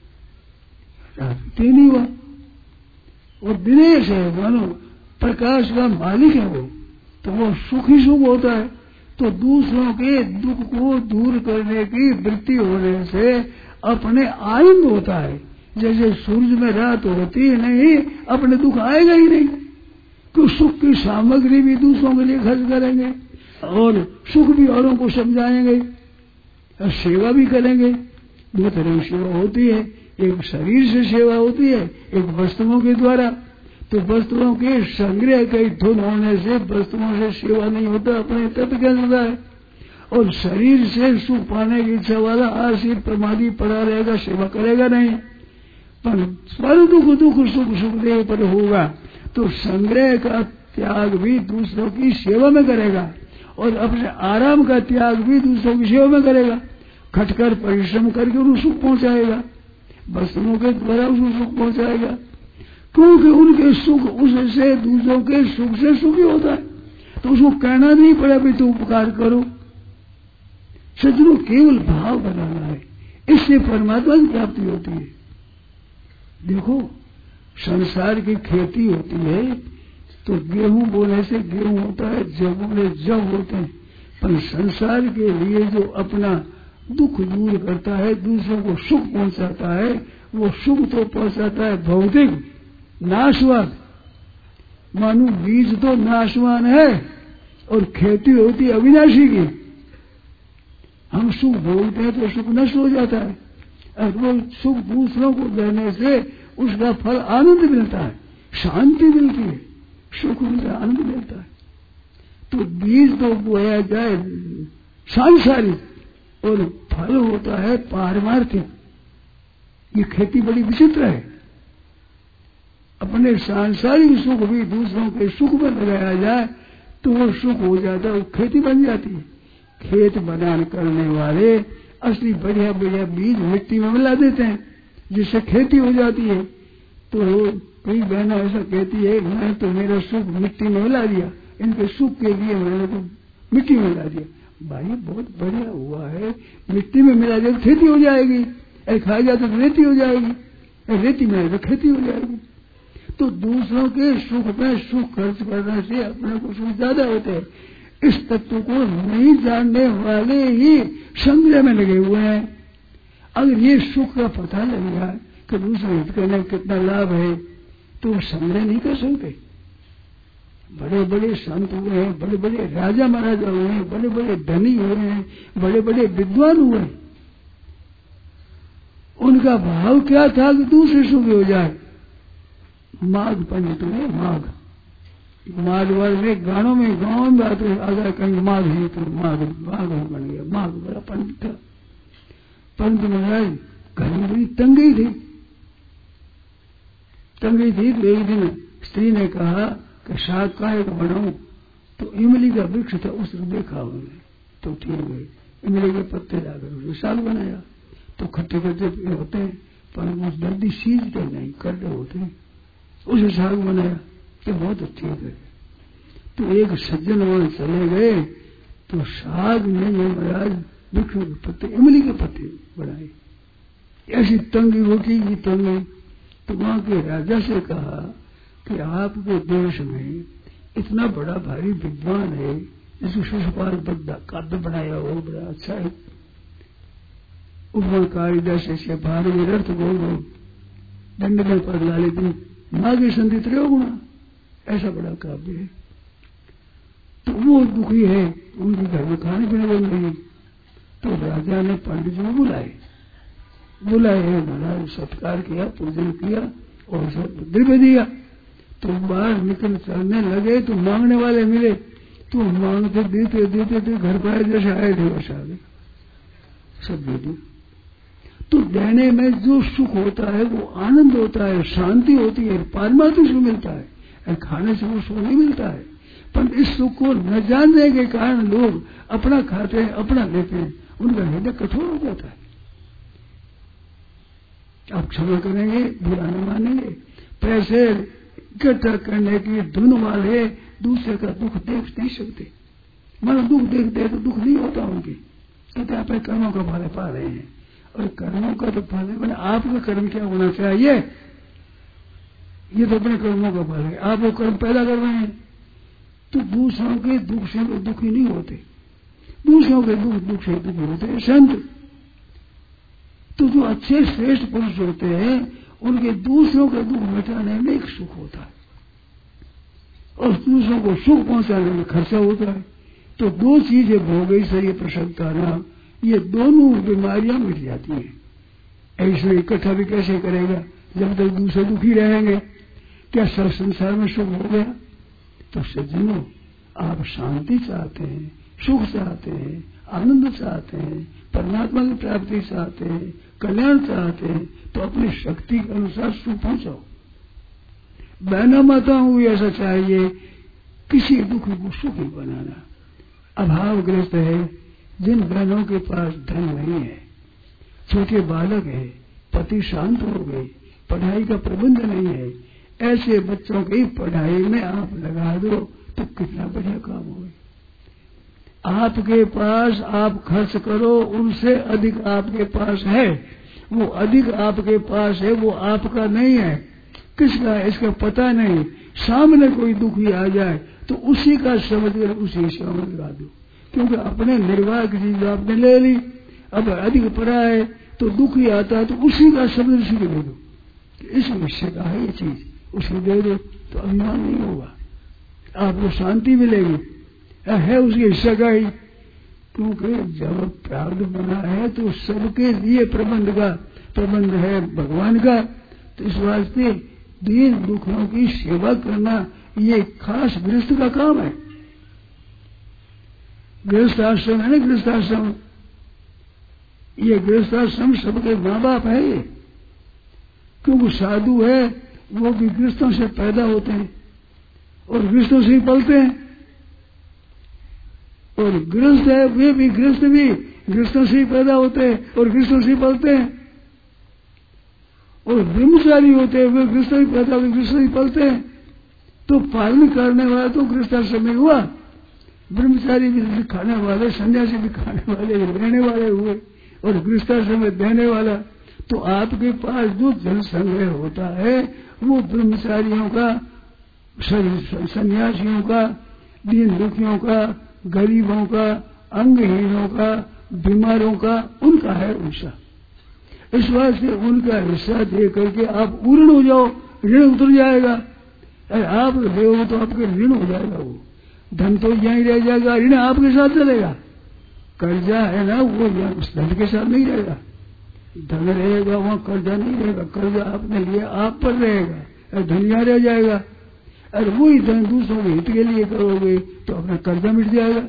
रात होती नहीं हुआ। और दिनेश है, मानो प्रकाश का मालिक है वो, तो वो सुख ही सुख होता है। तो दूसरों के दुख को दूर करने की वृत्ति होने से अपने आनंद होता है। जैसे सूरज में रात होती है नहीं, अपने दुख आएगा ही नहीं, तो सुख की सामग्री भी दूसरों के लिए खर्च करेंगे और सुख भी औरों को समझाएंगे और सेवा भी करेंगे। दो तरह की सेवा होती है, एक शरीर से सेवा होती है, एक वस्तुओं के द्वारा। तो वस्तुओं के संग्रह के धुन होने से वस्तुओं से सेवा नहीं होता, अपने तत्व के होता है। और शरीर से सुख पाने की इच्छा वाला आशिर प्रमादी पड़ा रहेगा, सेवा करेगा नहीं। पर पर दुख दुख सुख सुख देह पर होगा तो संग्रह का त्याग भी दूसरों की सेवा में करेगा और अपने आराम का त्याग भी दूसरों की सेवा में करेगा। खटकर परिश्रम करके उन्हें सुख पहुंचाएगा, वस्तुओं के द्वारा उसको सुख पहुंचाएगा, क्योंकि उनके सुख उससे दूसरों के सुख से सुखी होता है। तो उसको कहना नहीं पड़ा भी तू उपकार करो। सज्जनों केवल भाव बनाना है, इससे परमात्मा की प्राप्ति होती है। देखो संसार की खेती होती है तो गेहूं बोने से गेहूं होता है, जब बोले जब होते हैं। पर संसार के लिए जो अपना दुख दूर करता है, दूसरों को सुख पहुंचाता है, वो सुख तो पहुंचाता है भौतिक नाशवान। मानो बीज तो नाशवान है और खेती होती है अविनाशी की। हम सुख भोगते हैं तो सुख नष्ट हो जाता है, और वो सुख दूसरों को देने से उसका फल आनंद मिलता है, शांति मिलती है, सुख मिलता है, आनंद मिलता है। तो बीज तो बोया जाए सांसारिक और फल होता है पारमार्थिक। ये खेती बड़ी विचित्र है। अपने सांसारिक सुख भी दूसरों के सुख में लगाया जाए तो वो सुख हो जाता है, वो खेती बन जाती है। खेत बनान करने वाले असली बढ़िया बढ़िया बीज मिट्टी में मिला देते हैं, जिससे खेती हो जाती है। तो कई बहना ऐसा कहती है, मैं तो मेरा सुख मिट्टी में मिला दिया, इनके सुख के लिए मैंने तो मिट्टी में मिला दिया। भाई बहुत बढ़िया हुआ है, मिट्टी में मिला दिया तो खेती हो जाएगी, ऐसे खाया जाए तो रेती हो जाएगी, रेती में तो खेती हो जाएगी। तो दूसरों के सुख में सुख खर्च करने से अपने को सुख ज्यादा होते हैं। इस तत्व को नहीं जानने वाले ही संग्रह में लगे हुए हैं। अगर ये सुख का पता लग जाए कि दूसरे हित करने कितना लाभ है तो वो संग्रह नहीं कर सकते। बड़े बड़े संत हुए हैं, बड़े बड़े राजा महाराजा हुए हैं, बड़े बड़े धनी हुए हैं, बड़े बड़े विद्वान हुए हैं। उनका भाव क्या था कि दूसरे सुखी हो जाए। माघ पंडित हुए, माघ माघ वाले गानों में गाँव में आते अगर कहीं माघ है तो माघ माघ बन गया। माघ बड़ा पंडित था, पंडित महाराज घर में बड़ी तंगी थी तंगी थी तो एक दिन स्त्री ने कहा कि साग का एक बनाऊं, तो इमली का वृक्ष था, उसने देखा उन्होंने तो ठीक है, इमली के पत्ते लाकर उसने साग बनाया। तो खट्टे खट्टे होते हैं पर वो जल्दी सीजते नहीं, कड़े होते हैं, उसे साग बनाया तो बहुत ठीक है। तो एक सज्जन वहां चले गए तो साग में महाराज वृक्ष के पत्ते, इमली के पत्ते बनाए। ऐसी तंगी होती की तंगी। तो वहां के राजा से कहा कि आपके देश में इतना बड़ा भारी विद्वान है, जिसको शिशुपाल बद्दा काव्य बनाया हो, बड़ा अच्छा है, उपमा कालिदास से भारी में रथ बोल दो दंड में पद ला लेती मागे संधि त्रयोगुणा, ऐसा बड़ा काव्य है। तो वो दुखी है, उनके घर में खाने पीने बन गई। तो राजा ने पंडित जी को बुलाए बुलाए महाराज सत्कार किया, पूजन किया और सब द्रव्य दिया। तो बाहर निकल चलने लगे तो मांगने वाले मिले, तो मांगते देते देते थे, घर पर जैसे आए थे वैसे आ गए, सब दे दिया। तो देने में जो सुख होता है वो आनंद होता है, शांति होती है, पारमार्थिक सुख मिलता है, और खाने से वो सुख नहीं मिलता है। पर इस सुख को न जानने के कारण लोग अपना खाते हैं, अपना लेते हैं, उनका हृदय कठोर हो जाता है। आप क्षमा करेंगे, बुरा न मानेंगे, पैसे इकट्ठा करने की धुन वाले दूसरे का दुख देख नहीं सकते। मतलब दुख देखते तो दुख नहीं होता उनके, कहते आप कर्मों का फल पा रहे हैं, और कर्मों का तो फल है, आपका कर्म क्या होना चाहिए, ये तो अपने कर्मों का फल है, आप वो कर्म पैदा कर रहे हैं। तो दूसरों के दुख से वो दुखी नहीं होते, दूसरों के दुख दुख से दुखी होते हैं संत। तो जो अच्छे श्रेष्ठ पुरुष होते हैं उनके दूसरों का दुख मिटाने में एक सुख होता है, और दूसरों को सुख पहुंचाने में खर्चा होता है। तो दो चीजें भोगई सही प्रसन्नता नाम, ये दोनों बीमारियां मिट जाती हैं। ऐसे इकट्ठा भी कैसे करेगा जब तक दूसरे दुखी रहेंगे। क्या सब संसार में सुख हो गया? तो सज्जनों, आप शांति चाहते हैं, सुख चाहते हैं, आनंद चाहते हैं, परमात्मा की प्राप्ति चाहते हैं, कल्याण चाहते हैं, तो अपनी शक्ति के अनुसार सुख पहुंचाओ। बहना माताओं को ऐसा चाहिए किसी दुखी को सुखी बनाना। अभावग्रस्त है, जिन बहनों के पास धन नहीं है, छोटे बालक है, पति शांत हो गए, पढ़ाई का प्रबंध नहीं है, ऐसे बच्चों की पढ़ाई में आप लगा दो तो कितना बढ़िया काम होगा। आपके पास आप खर्च करो, उनसे अधिक आपके पास है, वो अधिक आपके पास है, वो आपका नहीं है, किसका है इसका पता नहीं। सामने कोई दुखी आ जाए तो उसी का समझ कर उसी सेवा में लगा दो, क्योंकि अपने निर्वाह की चीज आपने ले ली, अब अधिक पड़ा है तो दुखी आता है तो उसी का शब्द उसी को दे दो, इस विषय का है ये चीज, उसको दे दो तो अभिमान नहीं होगा, आपको शांति मिलेगी, है उसके हिस्सा का ही। क्योंकि जब प्रारब्ध बना है तो सबके लिए प्रबंध का प्रबंध है भगवान का, तो इस वास्ते दीन दुखों की सेवा करना ये खास गृहस्थ का काम है। गृहस्थ आश्रम है ना, गृहस्थ आश्रम, ये गृहस्थ आश्रम सबके माँ बाप है ये, क्योंकि साधु है वो भी गृहस्थों से पैदा होते हैं और गृहस्थों से ही पलते हैं, और गृहस्थ है वे भी गृहस्थ भी गृहस्थों से ही पैदा होते हैं और गृहस्थों से ही पलते हैं, और ब्रह्मचारी होते हैं वे गृहस्थी पैदा गृहस्थी पलते हैं। तो पालन करने वाला तो गृहस्थाश्रम में हुआ, ब्रह्मचारी भी खाने वाले, सन्यासी भी खाने वाले, रहने वाले हुए, और गृहस्थाश्रम में देने वाला। तो आपके पास जो जन संग्रह होता है वो ब्रह्मचारियों का, सन्यासियों का, दीन दुखियों का, गरीबों का, अंगहीनों का, बीमारों का, उनका है हिस्सा। इस बात से उनका हिस्सा दे करके आप पूर्ण हो जाओ, ऋण उतर जाएगा। अरे आप देओगे तो आपके ऋण हो जाएगा, वो धन तो यहीं रह जाएगा, ऋण आपके साथ चलेगा। कर्जा है ना, वो उस धन के साथ नहीं रहेगा, धन रहेगा वहां कर्जा नहीं रहेगा, कर्जा आपने लिया आप पर रहेगा, धन यहाँ रह जाएगा। अरे वही धन दूसरों के हित के लिए करोगे तो अपना कर्जा मिट जाएगा,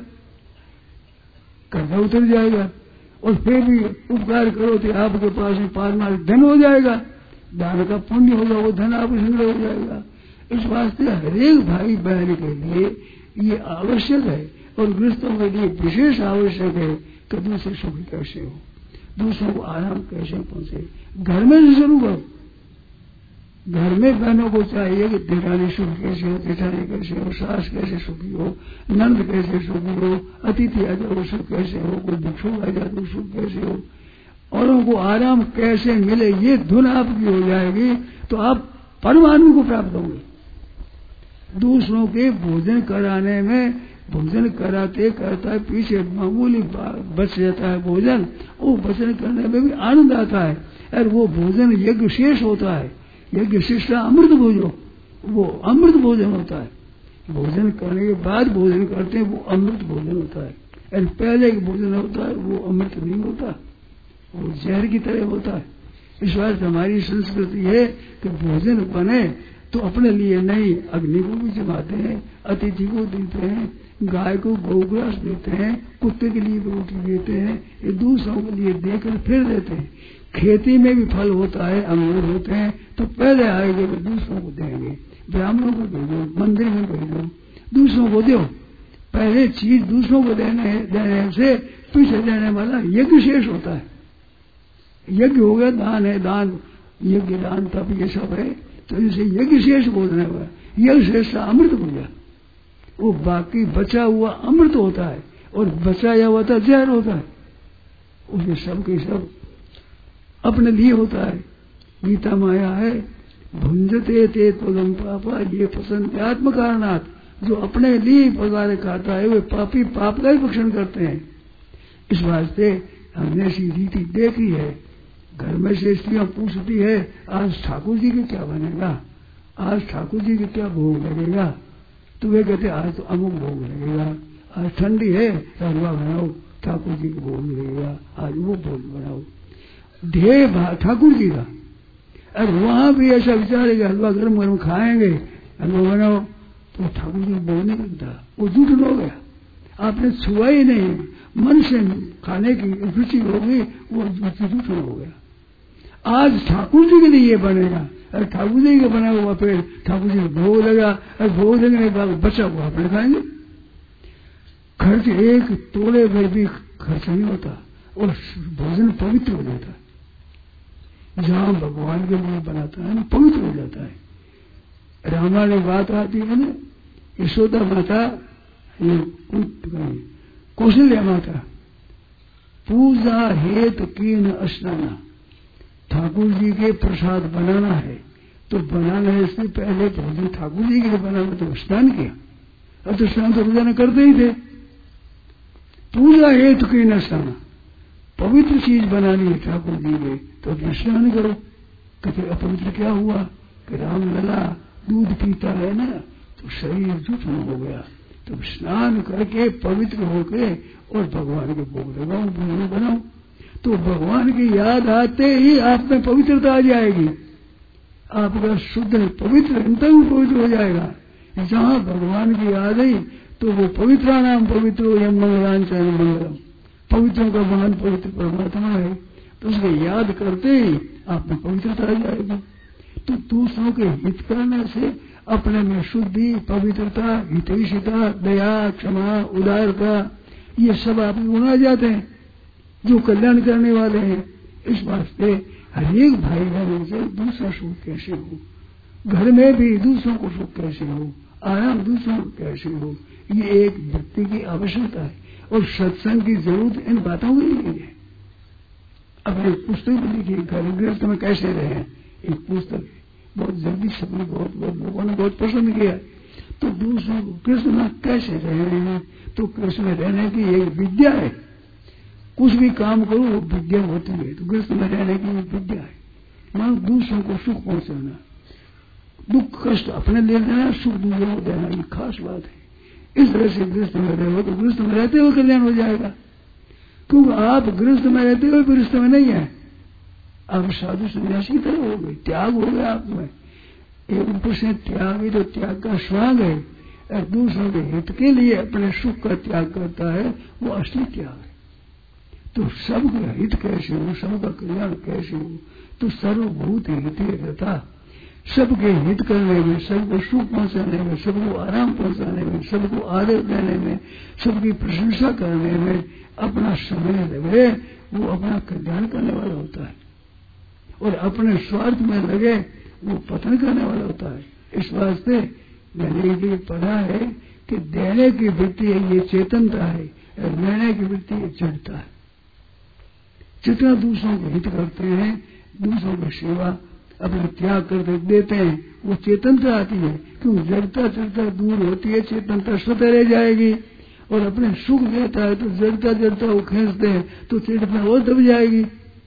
कर्जा उतर जाएगा, और फिर भी उपकार करो तो आपके पास में पारमार्थ धन हो जाएगा, दान का पुण्य होगा, वो धन आपको संग्रह हो जाएगा। इस वास्ते हरेक भाई बहन के लिए ये आवश्यक है, और गृहस्थों के लिए विशेष आवश्यक है कि दूसरे सुख कैसे हो, दूसरों को आराम कैसे पहुंचे। घर में से शुरू करो, घर में बहनों को चाहिए कि देरानी सुख कैसे हो, जेठानी कैसे हो, सास कैसे सुखी हो, नंद कैसे सुखी हो, अतिथि आ जाओ सुख कैसे हो, कोई भिक्षुक आ जाए तो सुख कैसे हो, औरों को आराम कैसे मिले, ये धुन आपकी हो जाएगी तो आप परमात्मा को प्राप्त होंगे। दूसरों के भोजन कराने में, भोजन कराते करता पीछे मामूली बच जाता है भोजन, वो भोजन करने में भी आनंद आता है, और वो भोजन यज्ञ शेष होता है। यज्ञ शिष्टा अमृत भोजन, वो अमृत भोजन होता है। भोजन करने के बाद भोजन करते हैं वो अमृत भोजन होता है, और पहले भोजन होता है वो अमृत नहीं होता, वो जहर की तरह होता है। इस बात हमारी संस्कृति है कि भोजन बने तो अपने लिए नहीं, अग्नि को भी जमाते हैं, अतिथि को देते हैं, गाय को गौग्रास देते हैं, कुत्ते के लिए रोटी देते हैं, ये दूसरों के लिए देकर फिर देते हैं। खेती में भी फल होता है, अंगूर होते हैं, तो पहले आएंगे तो दूसरों को देंगे, ब्राह्मणों को भेजो, मंदिर में भेजो, दूसरों को दो। पहले चीज दूसरों को देने देने से पीछे देने वाला यज्ञ शेष होता है। यज्ञ हो गया, दान है, दान यज्ञ दान तप ये सब है, तो इसे यज्ञ शेष बोलने हुआ, यज्ञ शेष अमृत हो गया, वो बाकी बचा हुआ अमृत होता है, और बचाया हुआ था जहर होता है, उसमें सब के सब अपने लिए होता है। गीता माया है, भुंजते ते त्वगम पापा ये पसंद आत्म कारणात्, जो अपने लिए पगार खाता है वे पापी पाप का ही भक्षण करते हैं। इस वास्ते हमने ऐसी रीति देखी है, घर में से स्त्रियां पूछती है आज ठाकुर जी के क्या बनेगा, आज ठाकुर जी के क्या भोग लगेगा, तो वे कहते आज तो अमुक भोग लगेगा, आज ठंडी है हलवा बनाओ, ठाकुर जी का भोग लगेगा, आज वो भोग बनाओ, ध्येय ठाकुर जी का। और वहां भी ऐसा विचार है कि हलवा गर्म गर्म खाएंगे, हलवा बनाओ, तो ठाकुर जी भोग नहीं बनता, वो जूठन हो गया, आपने छुआ ही नहीं, मन से खाने की रुचि हो गई, वो जूठन हो गया। आज ठाकुर जी के लिए ये बनेगा, और ठाकुर जी का बना हुआ पेड़ ठाकुर जी को भोग लगा, और भोग लगने के बाद बचा हुआ अपने खाएंगे। खर्च एक तोड़े में भी खर्च नहीं होता, और भोजन पवित्र हो जाता है। जहां भगवान के लिए बनाता है ना, पवित्र हो जाता है। रामायण में बात आती है ना, यशोदा माता, ये कौशल्या माता, पूजा हेतु कीन स्नाना, ठाकुर जी के प्रसाद बनाना है तो बनाना है, इससे पहले भोजन ठाकुर जी के लिए बनाना, तो स्नान किया, और तो स्नान तो रोजाना करते ही थे। पूजा हेतु कीन स्नाना, पवित्र चीज बनानी है ठाकुर जी में, तो अपना स्नान करो। कहते अपवित्र क्या हुआ कि राम लला दूध पीता है ना, तो शरीर जूठन हो गया, तो स्नान करके पवित्र होके और भगवान के भोग लगाओ, भोजन बनाओ, तो भगवान की याद आते ही आप में पवित्रता आ जाएगी, आपका शुद्ध पवित्र अंतरंग पवित्र हो जाएगा। जहां भगवान की याद आई तो वो पवित्रा नाम पवित्र हो, यम मंगलांचन मंगलम, पवित्रों का महान पवित्र परमात्मा है, तो उसको याद करते ही आप में पवित्रता आ जाएगी। तो दूसरों के हित करने से अपने में शुद्धि, पवित्रता, हितैषिता, दया, क्षमा, उदारता, ये सब आप गुण आ जाते हैं जो कल्याण करने वाले हैं। इस वास्ते हर एक भाई बहन से दूसरा सुख कैसे हो, घर में भी दूसरों को सुख कैसे हो, आराम दूसरों को कैसे हो, ये एक व्यक्ति की आवश्यकता है। और सत्संग की जरूरत इन बातों की नहीं है। अपने पुस्तक में लिखी घर गृहस्थ में कैसे रहे, एक पुस्तक है, बहुत जल्दी सबने बहुत बहुत लोगों ने बहुत पसंद किया। तो दूसरों को कृष्ण में कैसे रहे हैं, तो कृष्ण में रहने की एक विद्या है। कुछ भी काम करो वो विद्या होती है, तो कृष्ण में रहने की विद्या है। मानो दूसरों को सुख पहुंचाना, दुख कष्ट अपने ले लेना, सुख दूसरों को देना, ये खास बात है। इस तरह से गृहस्थ में रहो तो गृहस्थ में रहते हुए कल्याण हो जाएगा। क्योंकि आप गृहस्थ में रहते हुए गृहस्थ में नहीं है, आप साधु सन्यासी की तरह हो गए, त्याग हो गया आप में। एक ऊपर से त्याग है जो त्याग का स्वांग है, और दूसरों के हित के लिए अपने सुख का त्याग करता है, वो असली त्याग है। तो सबका हित कैसे हो, सबका कल्याण कैसे हो, तो सर्वभूत हित रहता, सबके हित करने में, सबको सुख पहुंचाने में, सबको आराम पहुंचाने में, सबको आदर देने में, सबकी प्रशंसा करने में अपना समय लगे, वो अपना कल्याण करने वाला होता है। और अपने स्वार्थ में लगे वो पतन करने वाला होता है। इस वास्ते मैंने ये पढ़ा है कि देने की वृत्ति ये चेतनता है, और लेने की वृत्ति ये जड़ता है। जितना दूसरों को हित करते हैं, दूसरों की सेवा अपना त्याग करके देते हैं, वो चेतनता आती है। क्योंकि जड़ता जड़ता दूर होती है, चेतनता स्वतः रह जाएगी। और अपने सुख देता है तो जड़ता जड़ता वो खींचते हैं, तो चेतना और दब जाएगी।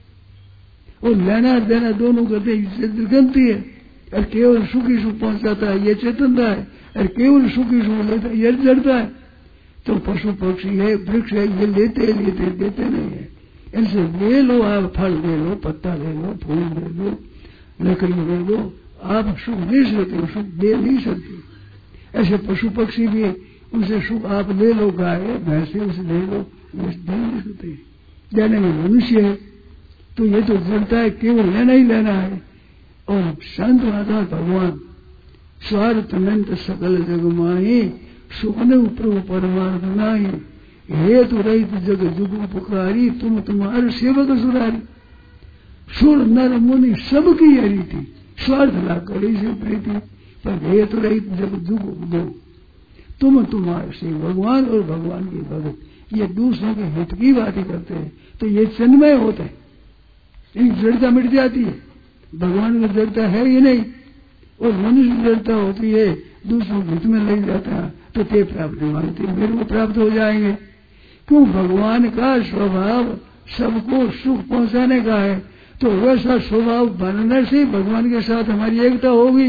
और लेना देना दोनों करते इससे दुर्गंधती है। और केवल सुख ही सुख पहुंचाता है, ये चेतनता है। और केवल सुख ही सुख लेता है, ये जड़ता है। तो पशु पक्षी है, वृक्ष है, ये लेते लेते देते नहीं है। इनसे ले लो, आप फल ले लो, पत्ता ले लो, फूल ले लो, लकड़ी ले लो, आप सुख दे सकते हो, सुख दे नहीं सकते। ऐसे पशु पक्षी भी उनसे सुख आप ले लो, गाय भैंसे उसे ले लो, दे नहीं सकते। देने में मनुष्य है, तो ये तो जड़ता है, केवल लेना ही लेना है। और संत माता भगवान स्वार्थ अनंत सकल जग माही, सुखने प्रभु परमार्थ नाही, हेतु रहित जग जुग उपकारी, तुम तुम्हारे सेवक सुरारी। सुर नर मुनि सबकी यह रीति, स्वार्थ ला कड़ी से प्रीति, पर हेतु रहित जग जुग उपदो, तुम तुम्हारे से भगवान और भगवान की भगत। ये दूसरों के हित की बातें करते हैं, तो ये चिन्मय होते हैं, इनकी जड़ता मिट जाती है। भगवान की जड़ता है ही नहीं, और मनुष्य जड़ता होती है, दूसरों के हित में लग जाता है, तो ते प्राप्त मानते मेरे को प्राप्त हो जाएंगे। क्यों? भगवान का स्वभाव सबको सुख पहुंचाने का है, तो वैसा स्वभाव बनने से भगवान के साथ हमारी एकता होगी,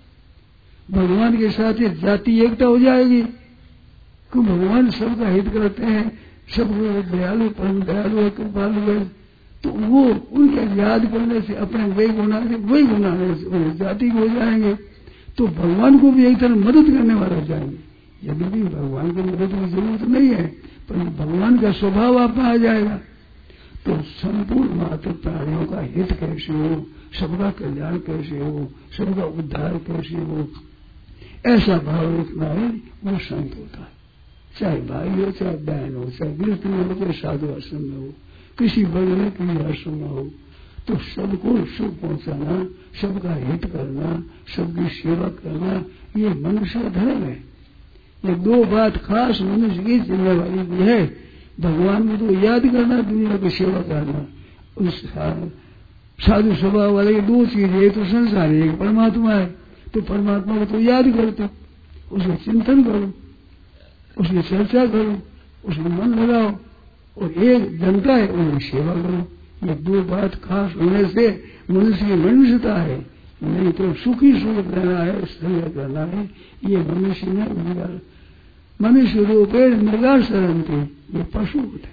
भगवान के साथ ये जाति एकता हो जाएगी। क्यों? भगवान सबका हित करते हैं, सबको दयालु परम दयालु है, कृपालु है, तो वो उनके याद करने से अपने वही गुना से वही गुनाने से जाति हो जाएंगे, तो भगवान को भी एक तरह मदद करने वाला हो जाएंगे। यदि भी भगवान की मदद की जरूरत नहीं है, पर भगवान का स्वभाव आप में आ जाएगा। तो संपूर्ण मात्र प्राणियों का हित कैसे हो, सबका कल्याण कैसे हो, सबका उद्धार कैसे हो, ऐसा भाव रखना है, वो संत होता है। चाहे भाई हो, चाहे बहन हो, चाहे गृहस्थ में हो, चाहे साधु आश्रम में हो, किसी वर्ग में किसी आश्रम में हो, तो सबको सुख पहुंचाना, सबका हित करना, सबकी सेवा करना, ये मनुष्य का धर्म है। ये दो बात खास मनुष्य की जिम्मेवारी भी है। भगवान को तो याद करना, दुनिया की सेवा करना। उस साधु स्वभाव वाले की दो चीजें, एक तो संसार है, एक परमात्मा है। तो परमात्मा को तो याद करते, उसका चिंतन करो, उसकी चर्चा करो, उसमें मन लगाओ, और एक जनता है उनकी सेवा करो। ये दो बात खास होने से मनुष्य की मनुष्यता है। नहीं तो सुखी सुख देना है, स्नेह करना है, ये मनुष्य में मनुष्य रूपे मृगा शरण थे, ये पशु होते।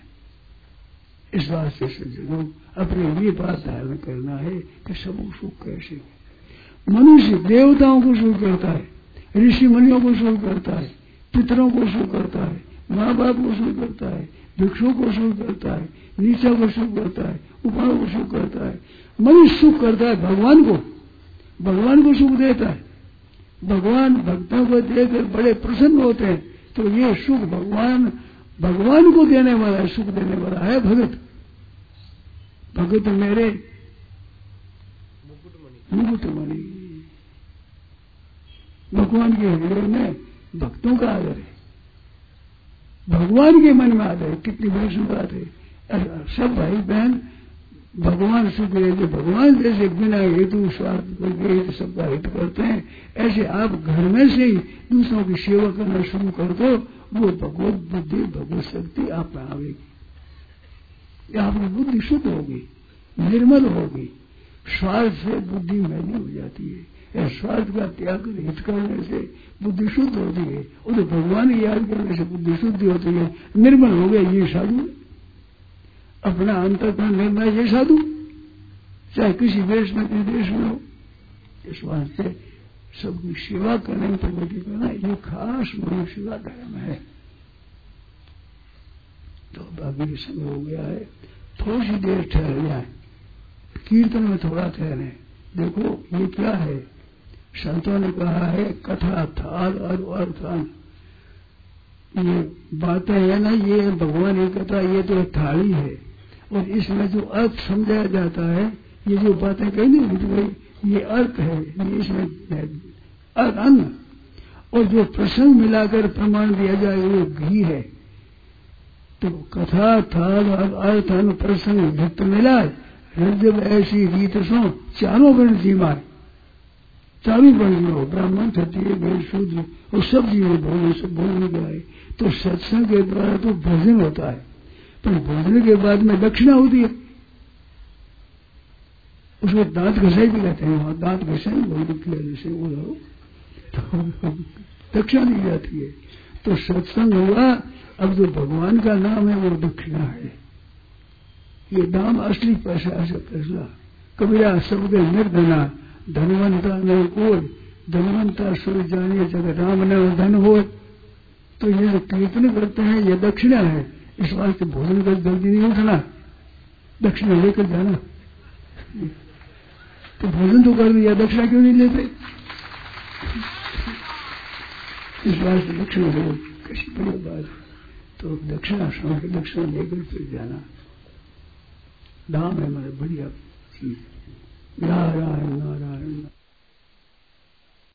इस बात से सज्जनों अपने ये बात धारण करना है कि सबको सुख कैसे हो। मनुष्य देवताओं को सुख करता है, ऋषि मुनियों को सुख करता है, पितरों को सुख करता है, माँ बाप को सुख करता है, भिक्षुओं को सुख करता है, नीचा को सुख करता है, उपायों को सुख करता है। मनुष्य सुख करता है भगवान को, भगवान को सुख देता है। भगवान भक्तों को देकर बड़े प्रसन्न होते हैं, तो ये सुख भगवान भगवान को देने वाला है, सुख देने वाला है भगत। भगत मेरे मुकुट मणि। भगवान के हृदय में भक्तों का आदर है, भगवान के मन में आदर है। कितनी बड़ी बात है। सब भाई बहन भगवान सुख जो भगवान जैसे बिना हेतु स्वार्थ करके सबका हित करते हैं, ऐसे आप घर में से ही दूसरों की सेवा करना शुरू कर दो, वो भगवत बुद्धि भगवत शक्ति आप में आवेगी। आपकी बुद्धि शुद्ध होगी, निर्मल होगी। स्वार्थ से बुद्धि मैली हो जाती है, स्वार्थ का त्याग कर हित करने से बुद्धि शुद्ध होती है, और तो भगवान याद करने से बुद्धि शुद्ध होती है। निर्मल हो गया ये साधु, अपना अंतर्करण निर्णय ये साधु, चाहे किसी देश में किसी देश में हो। इस वास्ते सबकी सेवा करने प्रगति करना ये खास मनुष्य का धर्म है। तो बाकी समय हो गया है, थोड़ी सी देर ठहर जाए, कीर्तन में थोड़ा ठहरे। देखो ये क्या है, संतों ने कहा है कथा थाल और अर्थान। ये बातें है ना, ये भगवान की कथा, ये तो थाली है, और इसमें जो अर्थ समझाया जाता है, ये जो बातें कही नहीं गई, ये अर्थ है, ये इसमें अन्न, और जो प्रसंग मिलाकर प्रमाण दिया जाए वो घी है। तो कथा थाल और अर्थ अन्न प्रसंग युक्त मिलाए, जब ऐसी रीत सो चारों वर्ण जीवाए, चारों वर्ण हो, ब्राह्मण क्षत्रिय वैश्य शूद्र, और सब जीव भोजन सब भोजन कराए। तो सत्संग के द्वारा तो भोजन होता है, पर भोजन के बाद में दक्षिणा होती है, उसको दांत घसाई भी कहते हैं, वहां दांत घसाई भोजन किया जैसे वो तो दक्षिणा दी जाती है। तो सत्संग हुआ, अब जो भगवान का नाम है वो दक्षिणा है। ये दाम असली पैसा से पैसा। कबीरा सबके निर्धना, धनवंता न कोई, धनवंता सुर जानिए जब राम न धन हो। तो ये जो कीर्तन करते हैं ये दक्षिणा है। इस वास्ते भोजन कर जल्दी नहीं उठना, दक्षिणा लेकर जाना। तो भोजन तो कर दिया, दक्षिणा क्यों नहीं लेते? इस वास्ते दक्षिणा ले, कैसी बड़ी बात। तो दक्षिणा सुन के दक्षिणा लेकर फिर जाना, दाम है हमारे बढ़िया चीज। नारायण नारायण।